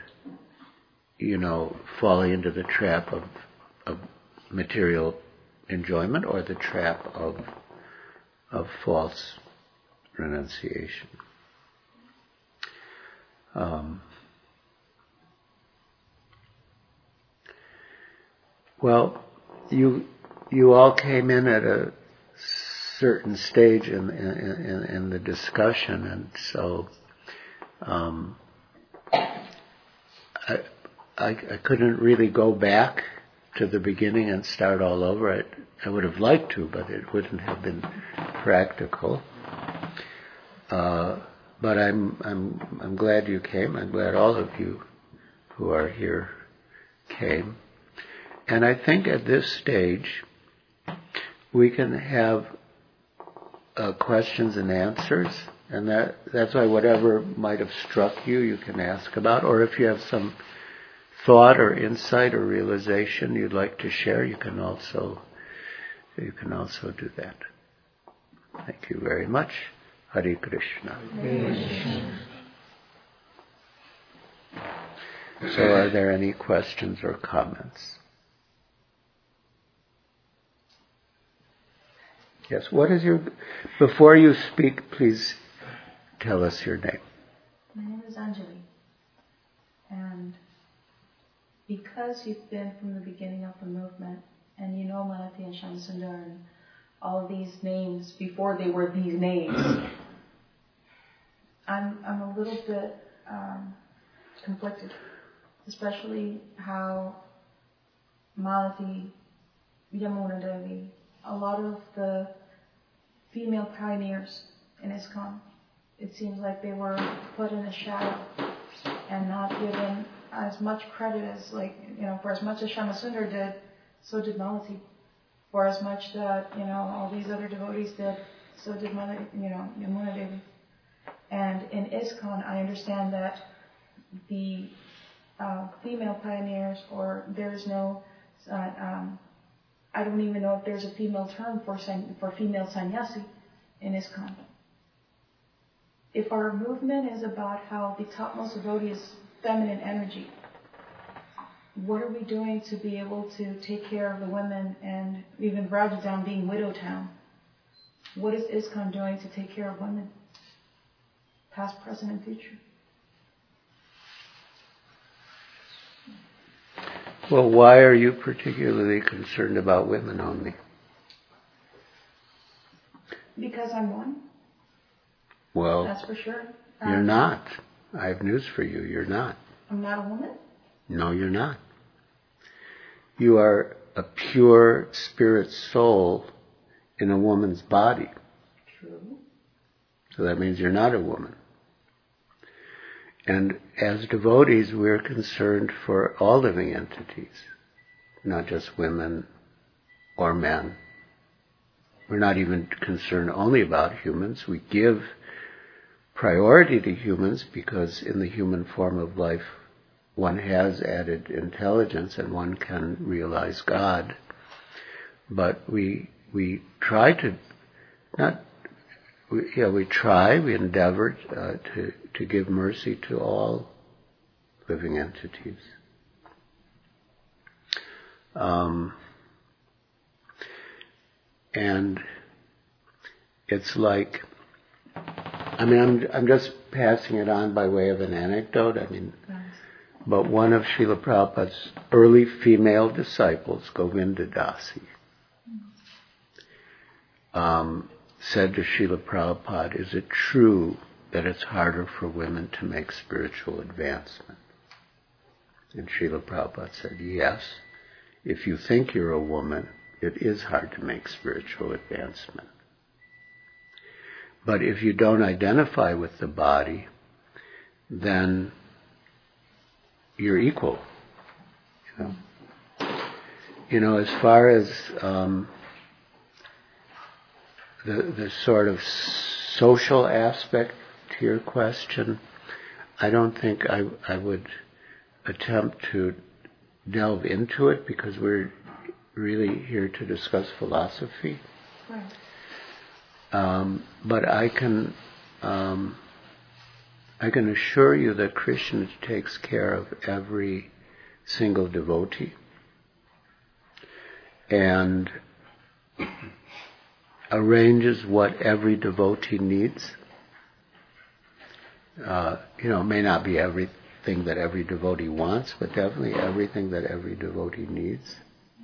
falling into the trap of material enjoyment or the trap of false renunciation. Well, you all came in at a certain stage in the discussion, and so I couldn't really go back to the beginning and start all over. I would have liked to, but it wouldn't have been practical. But I'm glad you came. I'm glad all of you who are here came. And I think at this stage we can have questions and answers, and that's why whatever might have struck you, you can ask about, or if you have some thought or insight or realization you'd like to share, you can also do that. Thank you very much. Hare Krishna. So are there any questions or comments? Yes, before you speak, please tell us your name. My name is Anjali. And because you've been from the beginning of the movement, and you know Malati and Shamsundar and all of these names before they were these names, I'm a little bit conflicted, especially how Malati, Yamuna Devi, a lot of the female pioneers in ISKCON, it seems like they were put in a shadow and not given as much credit as, for as much as Shamasundar did, so did Malati. For as much that, all these other devotees did, so did Yamuna Devi. And in ISKCON, I understand that the female pioneers, or there's no, I don't even know if there's a female term for female sannyasi in ISKCON. If our movement is about how the topmost devotee is feminine energy, what are we doing to be able to take care of the women, and even Rajasthan being widow town? What is ISKCON doing to take care of women? Past, present, and future. Well, why are you particularly concerned about women only? Because I'm one. Well, that's for sure. You're not. I have news for you. You're not. I'm not a woman? No, you're not. You are a pure spirit soul in a woman's body. True. So that means you're not a woman. And as devotees, we're concerned for all living entities, not just women or men. We're not even concerned only about humans. We give priority to humans because in the human form of life, one has added intelligence and one can realize God. But we try to we endeavor to give mercy to all living entities. And it's like, I'm just passing it on by way of an anecdote. But one of Srila Prabhupada's early female disciples, Govinda Dasi, said to Srila Prabhupada, "Is it true that it's harder for women to make spiritual advancement?" And Srila Prabhupada said, "Yes. If you think you're a woman, it is hard to make spiritual advancement. But if you don't identify with the body, then you're equal. You know, as far as the sort of social aspect to your question, I don't think I would attempt to delve into it because we're really here to discuss philosophy. Right. But I can assure you that Krishna takes care of every single devotee and arranges what every devotee needs. It may not be everything that every devotee wants, but definitely everything that every devotee needs.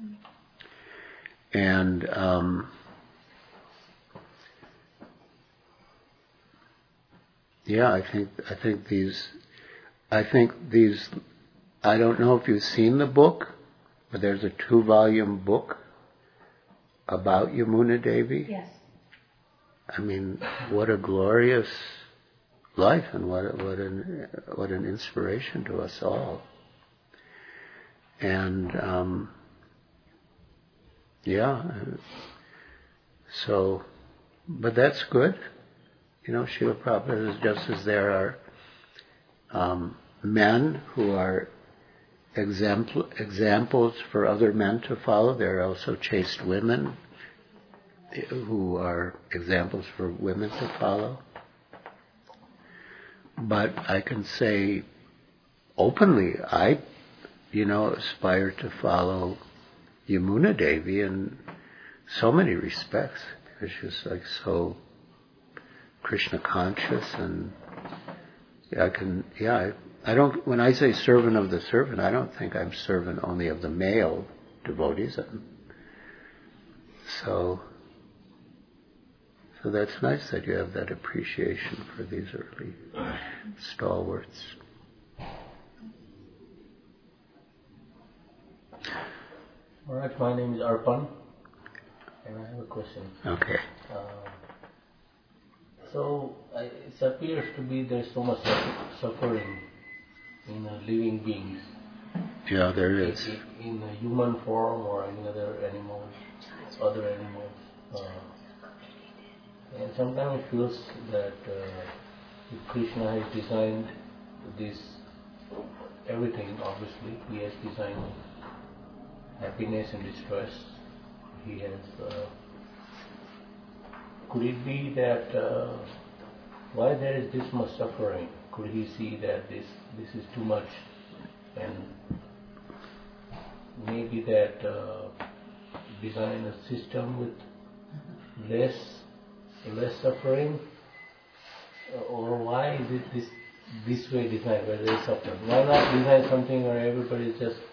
And I think these. I don't know if you've seen the book, but there's a 2-volume book about Yamuna Devi. Yes. I mean, what a glorious life, and what an inspiration to us all. And so, but that's good. Srila Prabhupada is just as there are men who are examples for other men to follow. There are also chaste women who are examples for women to follow. But I can say openly, I, aspire to follow Yamuna Devi in so many respects. Because she's like so Krishna conscious, and I don't, when I say servant of the servant, I don't think I'm servant only of the male devotees. So that's nice that you have that appreciation for these early stalwarts. All right, my name is Arpan, and I have a question. Okay. So it appears to be there's so much suffering in living beings. Yeah, there is. In a human form or any other animals. And sometimes it feels that if Krishna has designed this, everything, obviously, he has designed happiness and distress. He has... could it be that why there is this much suffering? Could he see that this is too much, and maybe that design a system with less suffering, or why is it this way designed where there is suffering? Why not design something where everybody is just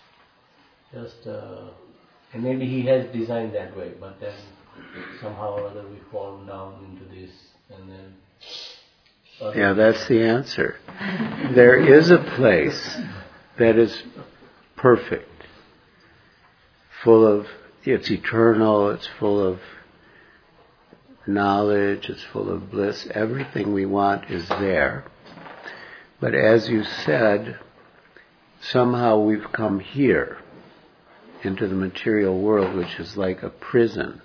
and maybe he has designed that way, but then somehow or other we fall down into this, and then... Yeah, that's the answer. There is a place that is perfect, it's eternal, it's full of knowledge, it's full of bliss. Everything we want is there. But as you said, somehow we've come here into the material world, which is like a prison.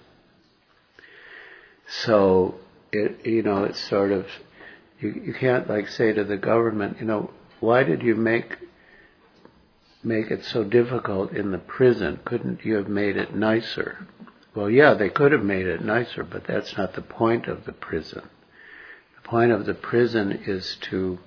So, it's sort of, you can't say to the government, why did you make it so difficult in the prison? Couldn't you have made it nicer? Well, yeah, they could have made it nicer, but that's not the point of the prison. The point of the prison is to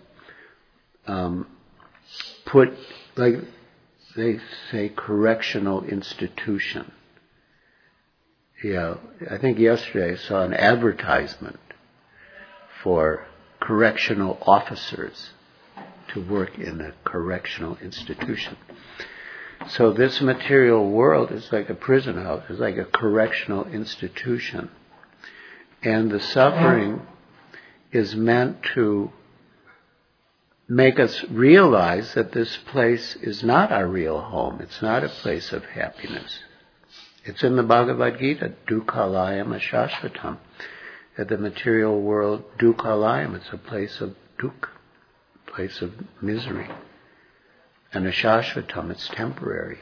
put, like they say, correctional institution. Yeah, I think yesterday I saw an advertisement for correctional officers to work in a correctional institution. So this material world is like a prison house, it's like a correctional institution. And the suffering is meant to make us realize that this place is not our real home. It's not a place of happiness. It's in the Bhagavad Gita, Dukhalayam Ashashvatam. At the material world, Dukhalayam, it's a place of duk, place of misery. And Ashashvatam, it's temporary.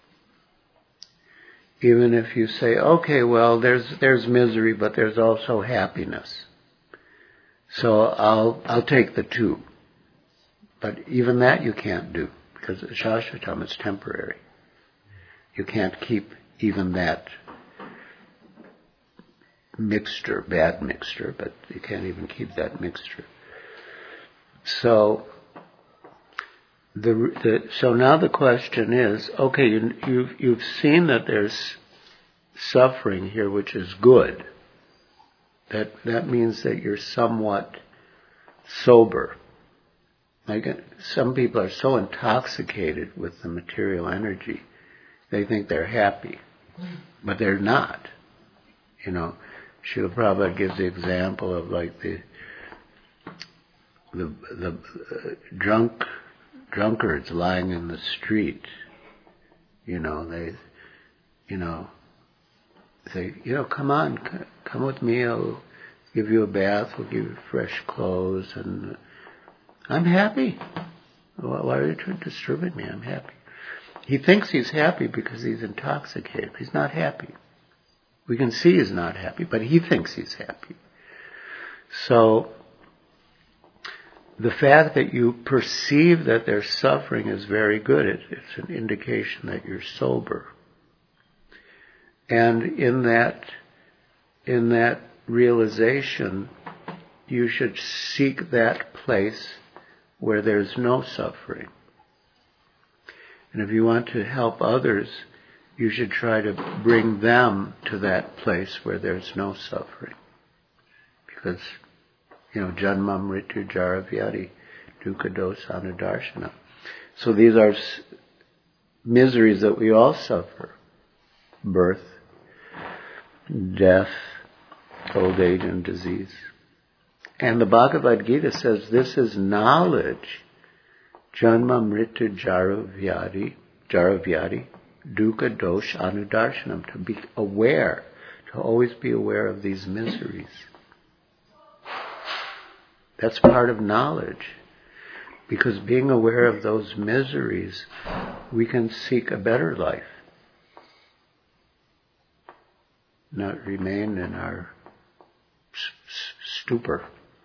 Even if you say, okay, well, there's misery, but there's also happiness. So I'll take the two. But even that you can't do, because Ashashvatam is temporary. You can't keep even that mixture, bad mixture, but you can't even keep that mixture. So so now the question is, okay, you've seen that there's suffering here, which is good. That means that you're somewhat sober. Like some people are so intoxicated with the material energy, they think they're happy, but they're not. You know, Srila Prabhupada gives the example of like the drunkards lying in the street. They say, come on, come with me. I'll give you a bath. We'll give you fresh clothes, and I'm happy. Why are you disturbing me? I'm happy. He thinks he's happy because he's intoxicated. He's not happy. We can see he's not happy, but he thinks he's happy. So the fact that you perceive that there's suffering is very good. It's an indication that you're sober. And in that realization, you should seek that place where there's no suffering. And if you want to help others, you should try to bring them to that place where there's no suffering. Because, janma mrityu jara vyadi dukkha dosa anudarshana. So these are miseries that we all suffer. Birth, death, old age, and disease. And the Bhagavad Gita says this is knowledge. Janma mrityu jara vyadi, dukkha dosh anudarshanam. To be aware, to always be aware of these miseries. That's part of knowledge. Because being aware of those miseries, we can seek a better life. Not remain in our stupor,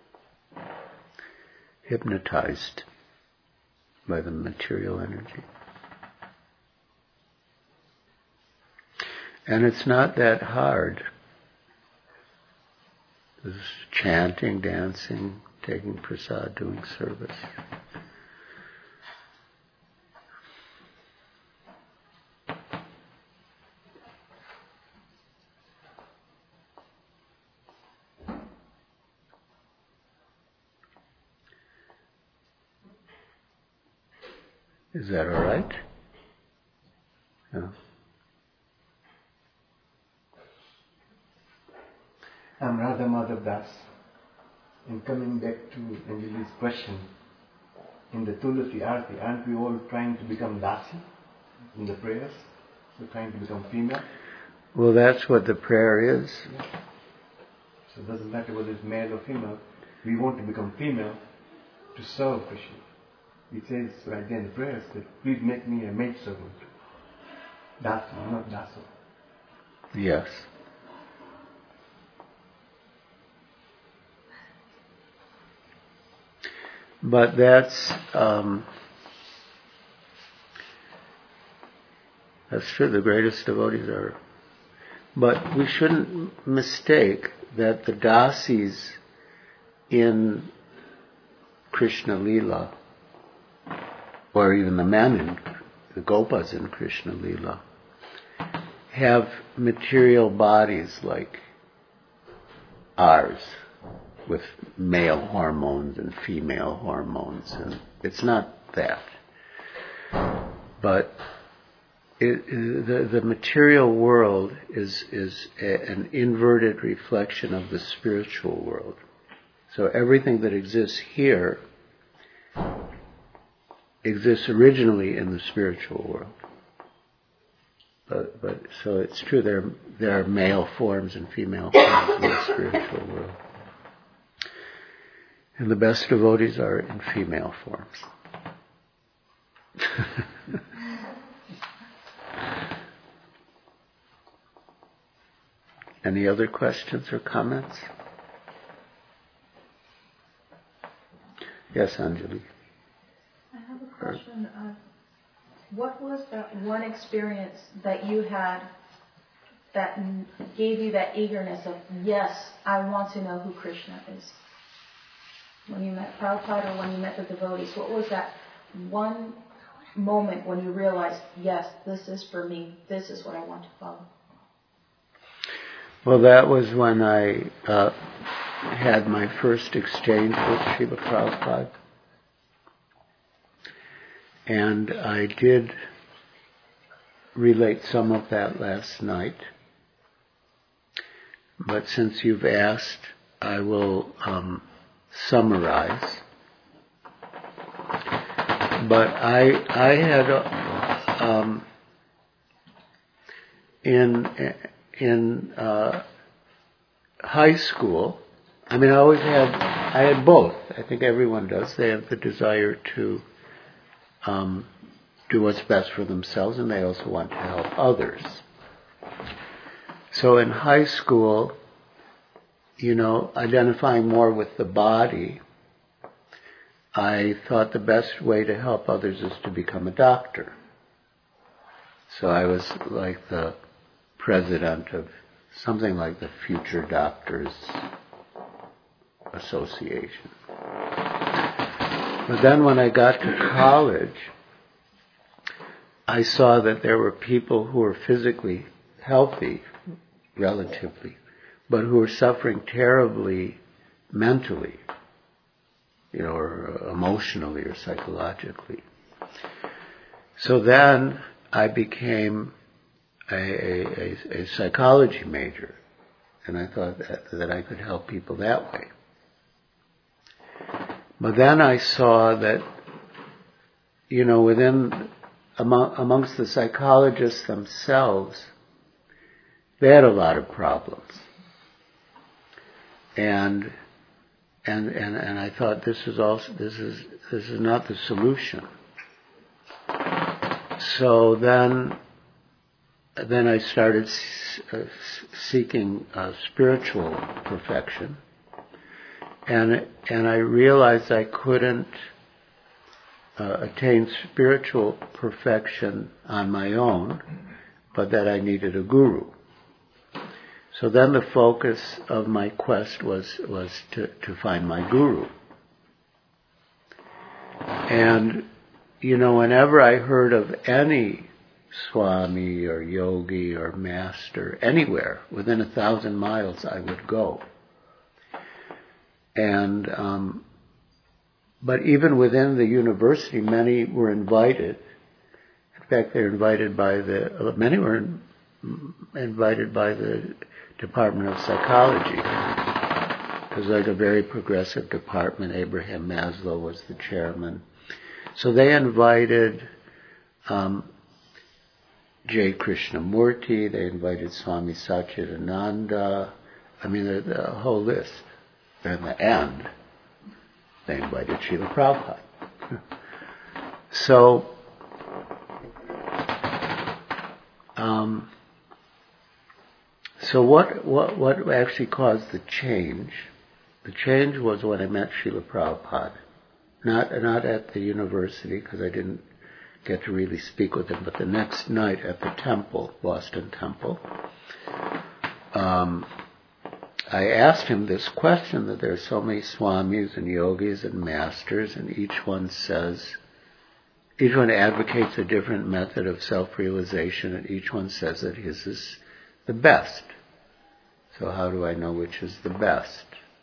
hypnotized by the material energy. And it's not that hard. There's chanting, dancing, taking prasad, doing service. Is that all right? Yeah. I'm Radha Madhav Das. And coming back to Anjali's question, in the Tulasi Arti, aren't we all trying to become Dasi in the prayers? We're trying to become female? Well, that's what the prayer is. Yeah. So it doesn't matter whether it's male or female. We want to become female to serve Krishna. It says right there in the prayers that please make me a maidservant. Dasi, not Dasa. Yes. But that's true. The greatest devotees are. But we shouldn't mistake that the dasis in Krishna Lila, or even the men in the gopas in Krishna Lila, have material bodies like ours, with male hormones and female hormones, and it's not that. But the material world is an inverted reflection of the spiritual world. So everything that exists here exists originally in the spiritual world. But so it's true. There are male forms and female forms in the spiritual world, and the best devotees are in female forms. Any other questions or comments? Yes, Anjali. I have a question. What was that one experience that you had that gave you that eagerness of, yes, I want to know who Krishna is? When you met Prabhupada or when you met the devotees, what was that one moment when you realized, yes, this is for me, this is what I want to follow? Well, that was when I had my first exchange with Srila Prabhupada. And I did relate some of that last night. But since you've asked, I will summarize. But I had in high school, I mean, I had both. I think everyone does. They have the desire to do what's best for themselves, and they also want to help others. So in high school, identifying more with the body, I thought the best way to help others is to become a doctor. So I was like the president of something like the Future Doctors Association. But then when I got to college, I saw that there were people who were physically healthy, relatively, but who were suffering terribly mentally, or emotionally or psychologically. So then I became a psychology major, and I thought that I could help people that way. But then I saw that, amongst the psychologists themselves, they had a lot of problems. And I thought this is not the solution. So then I started seeking spiritual perfection, and I realized I couldn't attain spiritual perfection on my own, but that I needed a guru. So then the focus of my quest was to find my guru. And, whenever I heard of any Swami or yogi or master anywhere, within 1,000 miles I would go. And, but even within the university, many were invited. In fact, they were invited many were invited by the Department of Psychology. It was like a very progressive department. Abraham Maslow was the chairman. So they invited J. Krishnamurti, they invited Swami Satchidananda, the whole list. In the end, they invited Srila Prabhupada. So, what actually caused the change? The change was when I met Srila Prabhupada. Not at the university, because I didn't get to really speak with him, but the next night at the temple, Boston Temple, I asked him this question, that there are so many swamis and yogis and masters, and each one advocates a different method of self-realization, and each one says that his is the best. So how do I know which is the best?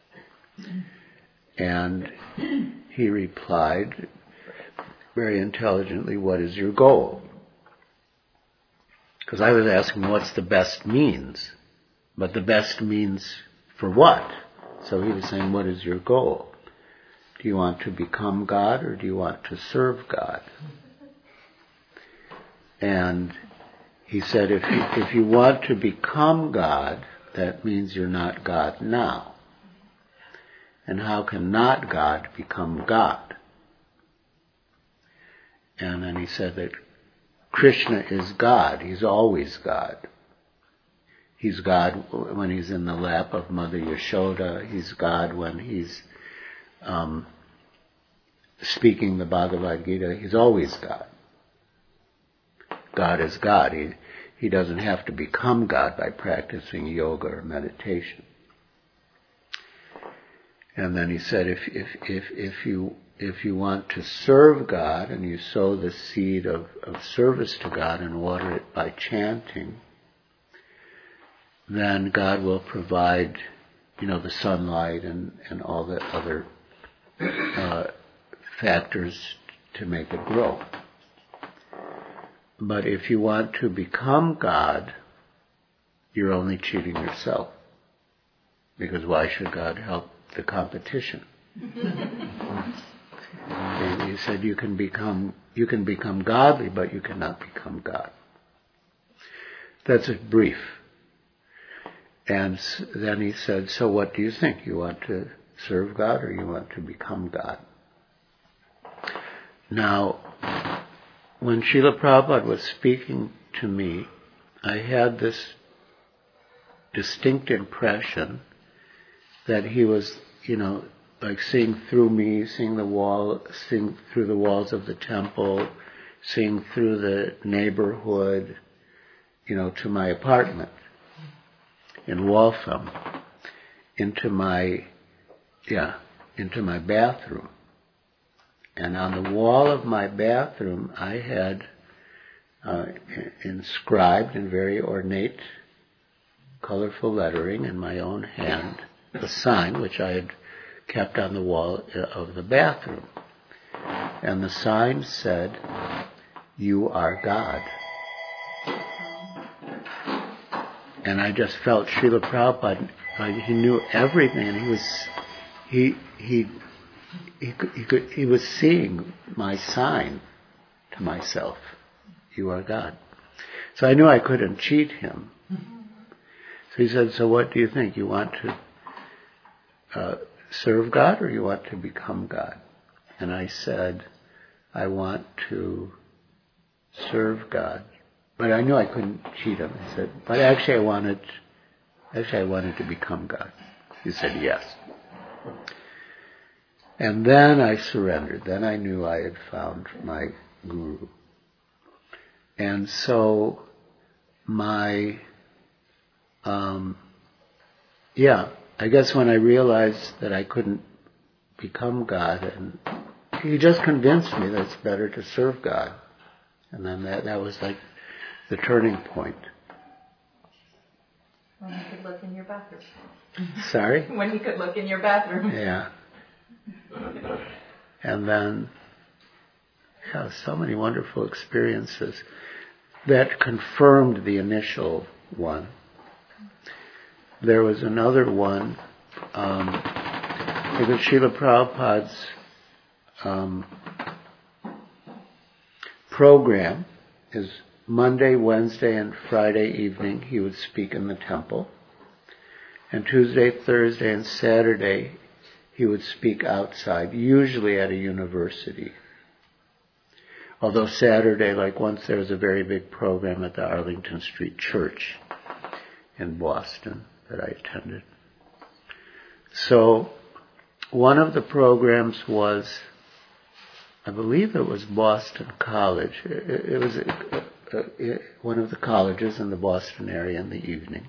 And he replied very intelligently, what is your goal? Because I was asking what's the best means, but the best means for what? So he was saying, what is your goal? Do you want to become God, or do you want to serve God? And he said, if you want to become God, that means you're not God now. And how can not God become God? And then he said that Krishna is God. He's always God. He's God when he's in the lap of Mother Yashoda. He's God when he's speaking the Bhagavad Gita. He's always God. God is God. He doesn't have to become God by practicing yoga or meditation. And then he said, if you want to serve God and you sow the seed of service to God and water it by chanting, then God will provide, the sunlight and all the other factors to make it grow. But if you want to become God, you're only cheating yourself. Because why should God help the competition? And he said you can become godly, but you cannot become God. That's a brief. And then he said, so what do you think? You want to serve God or you want to become God? Now, when Srila Prabhupada was speaking to me, I had this distinct impression that he was, like seeing through me, seeing through the walls of the temple, seeing through the neighborhood, to my apartment in Waltham, into my bathroom. And on the wall of my bathroom, I had inscribed in very ornate, colorful lettering in my own hand a sign which I had kept on the wall of the bathroom. And the sign said, "You are God." And I just felt Srila Prabhupada, he knew everything, and he was seeing my sign to myself. You are God. So I knew I couldn't cheat him. So he said, so what do you think? You want to serve God or you want to become God? And I said, I want to serve God. But I knew I couldn't cheat him. He said, but actually I wanted to become God. He said, yes. And then I surrendered. Then I knew I had found my guru. And so I guess when I realized that I couldn't become God, and he just convinced me that it's better to serve God. And then that was like the turning point. When he could look in your bathroom. Sorry? When he could look in your bathroom. Yeah. And then, so many wonderful experiences that confirmed the initial one. There was another one, because Srila Prabhupada's program is Monday, Wednesday, and Friday evening he would speak in the temple. And Tuesday, Thursday, and Saturday he would speak outside, usually at a university. Although Saturday, like once there was a very big program at the Arlington Street Church in Boston that I attended. So one of the programs was, I believe it was Boston College. It was one of the colleges in the Boston area in the evening.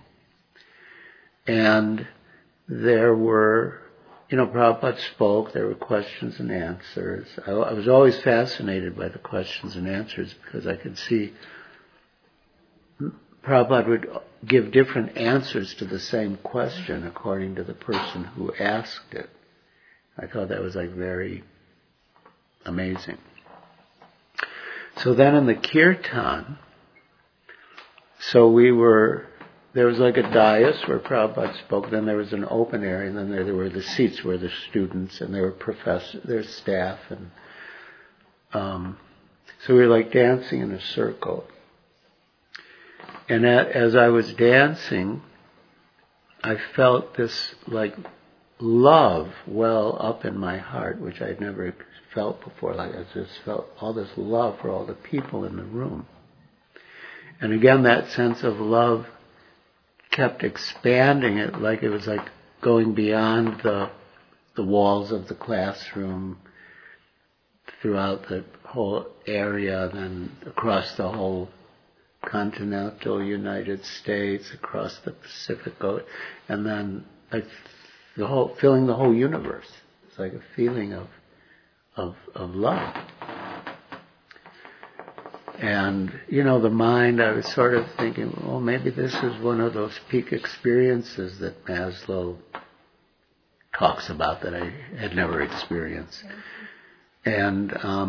And there were, Prabhupada spoke, there were questions and answers. I was always fascinated by the questions and answers because I could see Prabhupada would give different answers to the same question according to the person who asked it. I thought that was very amazing. So then in the kirtan, there was like a dais where Prabhupada spoke, then there was an open area, and then there were the seats where the students, and there were professors, there's staff, and so we were like dancing in a circle. And as I was dancing, I felt this like love well up in my heart, which I'd never felt before. Like I just felt all this love for all the people in the room. And again, that sense of love kept expanding it, like it was like going beyond the walls of the classroom, throughout the whole area, then across the whole continental United States, across the Pacific Ocean, and then like filling the whole universe. It's like a feeling of love. And, the mind, I was sort of thinking, well, maybe this is one of those peak experiences that Maslow talks about that I had never experienced. And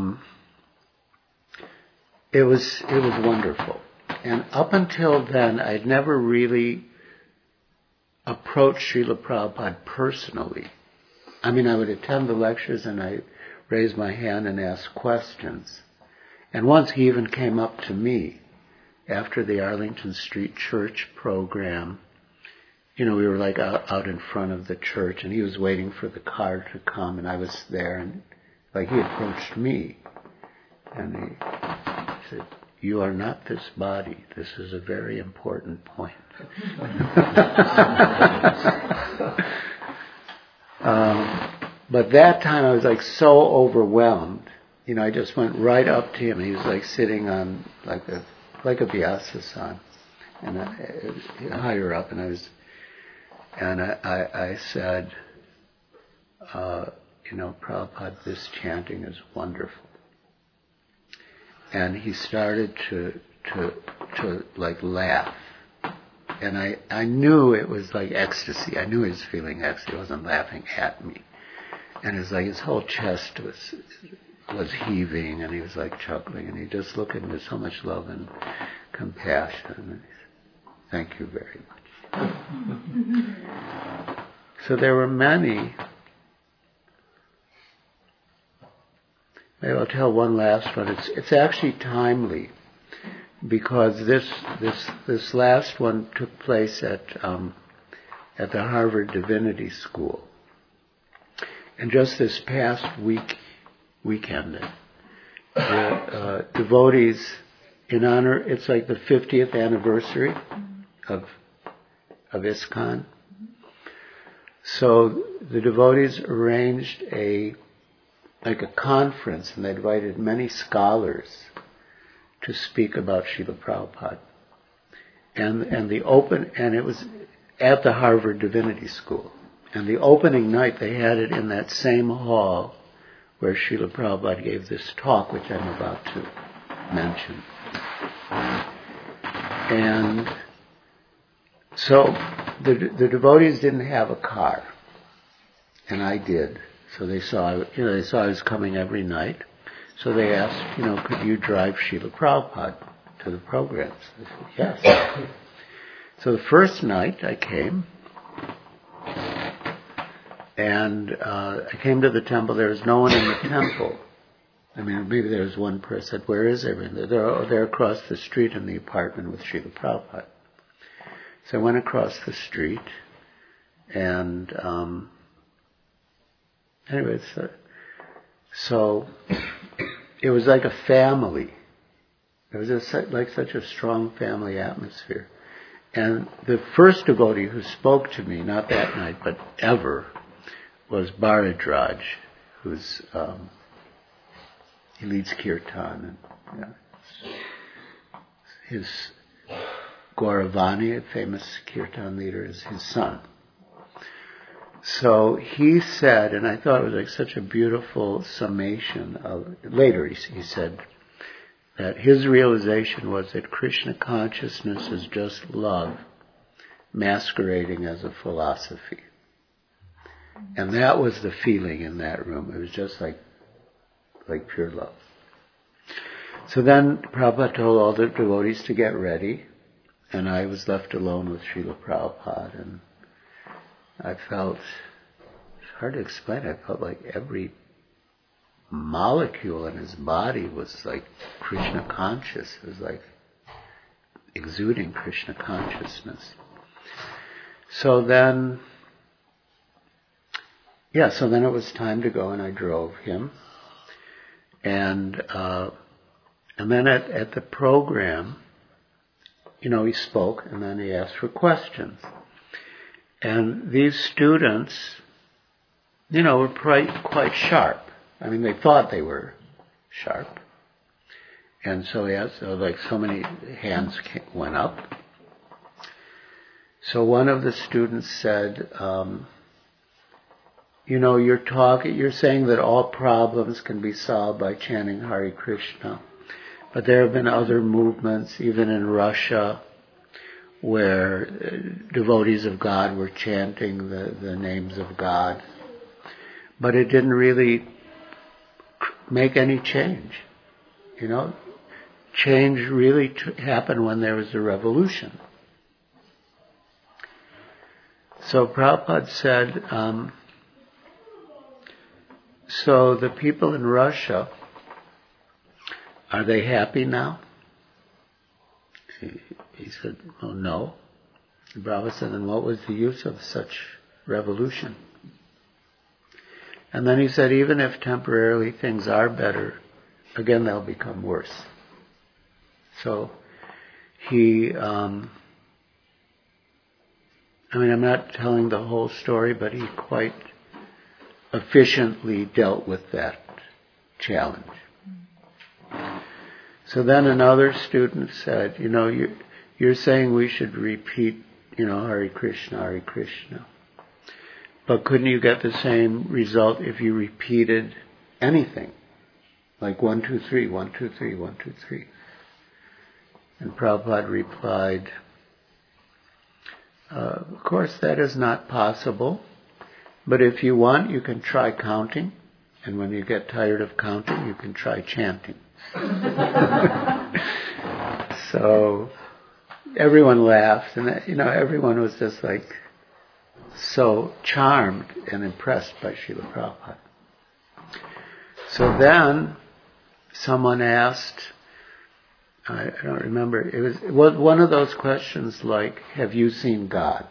it was wonderful. And up until then, I'd never really approached Srila Prabhupada personally. I mean, I would attend the lectures and I raise my hand and ask questions. And once he even came up to me after the Arlington Street Church program. We were like out in front of the church, and he was waiting for the car to come, and I was there, and like he approached me, and he said, "You are not this body. This is a very important point." But that time I was like so overwhelmed. I just went right up to him. He was like sitting on like a Vyasasana, and higher up, and I said, Prabhupada, this chanting is wonderful. And he started to like laugh. And I knew it was like ecstasy. I knew he was feeling ecstasy. He wasn't laughing at me. And it's like his whole chest was heaving, and he was like chuckling, and he just looked at me with so much love and compassion. And he said, "Thank you very much." So there were many. Maybe I'll tell one last one. It's actually timely, because this last one took place at the Harvard Divinity School. And just this past weekend, the devotees, in honor, it's like the 50th anniversary of ISKCON. So the devotees arranged a conference, and they invited many scholars to speak about Srila Prabhupada. And it was at the Harvard Divinity School. And the opening night, they had it in that same hall where Srila Prabhupada gave this talk, which I'm about to mention. And so the devotees didn't have a car, and I did. So they saw I was coming every night. So they asked, could you drive Srila Prabhupada to the programs? I said, yes. So the first night I came, and I came to the temple. There was no one in the temple. I mean, maybe there was one person. I said, "Where is everyone?" They're across the street in the apartment with Srila Prabhupada. So I went across the street, and anyways, so it was like a family. It was like such a strong family atmosphere. And the first devotee who spoke to me, not that night, but ever, was Bharadraj, who's he leads kirtan, and his Gauravani, a famous kirtan leader, is his son. So he said, and I thought it was like such a beautiful summation of, later he said that his realization was that Krishna consciousness is just love masquerading as a philosophy. And that was the feeling in that room. It was just like pure love. So then Prabhupada told all the devotees to get ready, and I was left alone with Srila Prabhupada, and I felt, it's hard to explain, I felt like every molecule in his body was like Krishna conscious. It was like exuding Krishna consciousness. So then it was time to go, and I drove him. And then at the program, he spoke, and then he asked for questions. And these students, were quite sharp. I mean, they thought they were sharp. And so so many hands went up. So one of the students said, you're saying that all problems can be solved by chanting Hare Krishna. But there have been other movements, even in Russia, where devotees of God were chanting the names of God. But it didn't really make any change. Change really happened when there was a revolution. So Prabhupada said, so the people in Russia, are they happy now? He said, well, no. And Prabhupada said, then what was the use of such revolution? And then he said, even if temporarily things are better, again they'll become worse. So he, I'm not telling the whole story, but he quite efficiently dealt with that challenge. So then another student said, you're saying we should repeat, Hare Krishna, Hare Krishna. But couldn't you get the same result if you repeated anything? Like 1, 2, 3, 1, 2, 3, 1, 2, 3. And Prabhupada replied, of course that is not possible, but if you want, you can try counting, and when you get tired of counting, you can try chanting. So everyone laughed, and everyone was just so charmed and impressed by Srila Prabhupada. So then someone asked, I don't remember, it was one of those questions like, have you seen God?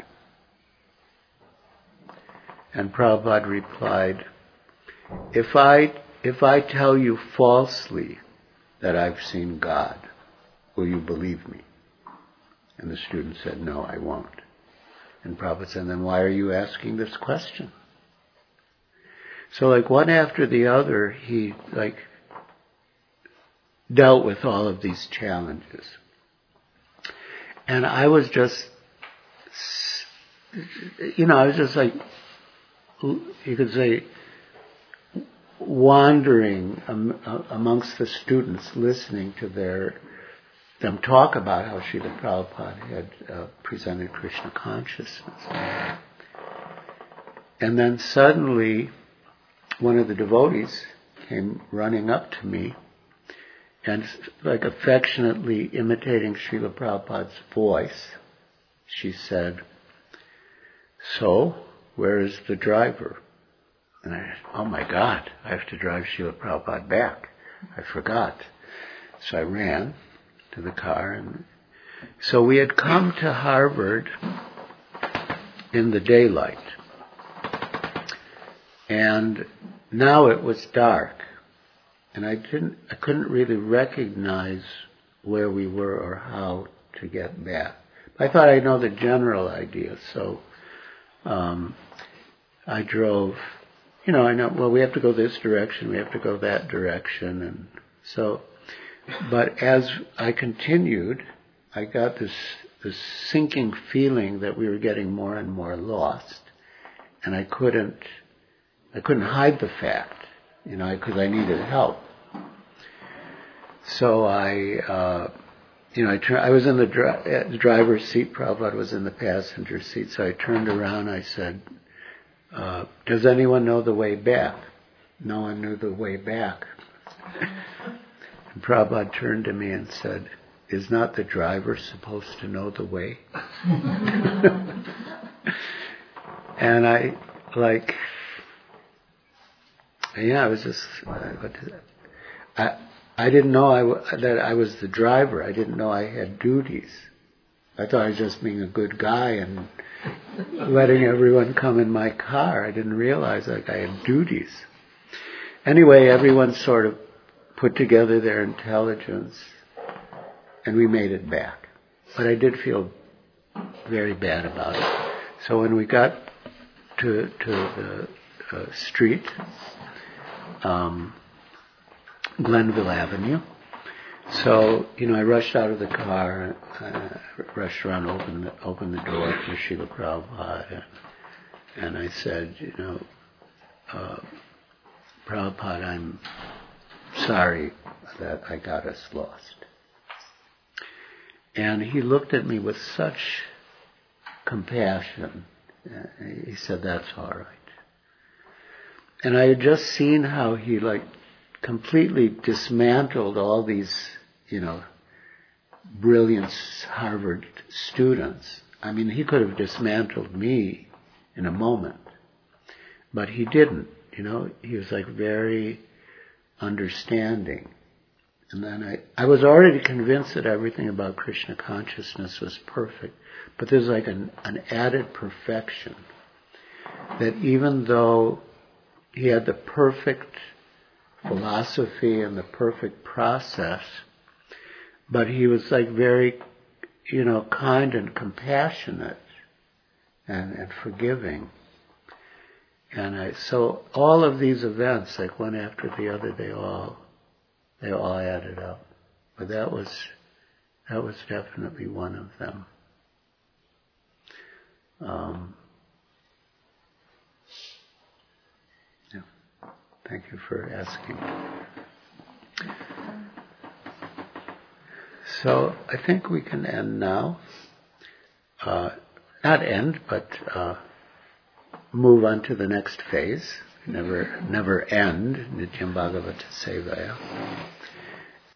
And Prabhupada replied, if I tell you falsely that I've seen God, will you believe me? And the student said, no, I won't. And Prabhupada said, then why are you asking this question? So one after the other, he dealt with all of these challenges. And I was just, you could say, wandering amongst the students, listening to them talk about how Srila Prabhupada had presented Krishna consciousness. And then suddenly, one of the devotees came running up to me and affectionately imitating Srila Prabhupada's voice, she said, so, where is the driver? And I said, oh my God, I have to drive Srila Prabhupada back. I forgot. So I ran to the car, and so we had come to Harvard in the daylight. And now it was dark. And I couldn't really recognize where we were or how to get back. I thought I know the general idea, so I drove, I know, well, we have to go this direction, we have to go that direction, and so, but as I continued, I got this sinking feeling that we were getting more and more lost, and I couldn't hide the fact, because I needed help. So I was in the driver's seat, Prabhupada was in the passenger seat, so I turned around, I said, does anyone know the way back? No one knew the way back. And Prabhupada turned to me and said, is not the driver supposed to know the way? And I was just, I didn't know that I was the driver. I didn't know I had duties. I thought I was just being a good guy and letting everyone come in my car. I didn't realize that I had duties. Anyway, everyone sort of put together their intelligence, and we made it back. But I did feel very bad about it. So when we got to the street, Glenville Avenue, so, I rushed out of the car, rushed around, opened the door to Srila Prabhupada, and I said, Prabhupada, I'm sorry that I got us lost. And he looked at me with such compassion. He said, that's all right. And I had just seen how he completely dismantled all these, brilliant Harvard students. I mean, he could have dismantled me in a moment, but he didn't. He was very understanding. And then I was already convinced that everything about Krishna consciousness was perfect, but there's an added perfection that even though he had the perfect philosophy and the perfect process, but he was very, kind and compassionate and forgiving. And so all of these events, one after the other, they all added up. But that was definitely one of them. Thank you for asking. So I think we can end now. Not end, but move on to the next phase. Never end. Nityam Bhagavata Sevaya.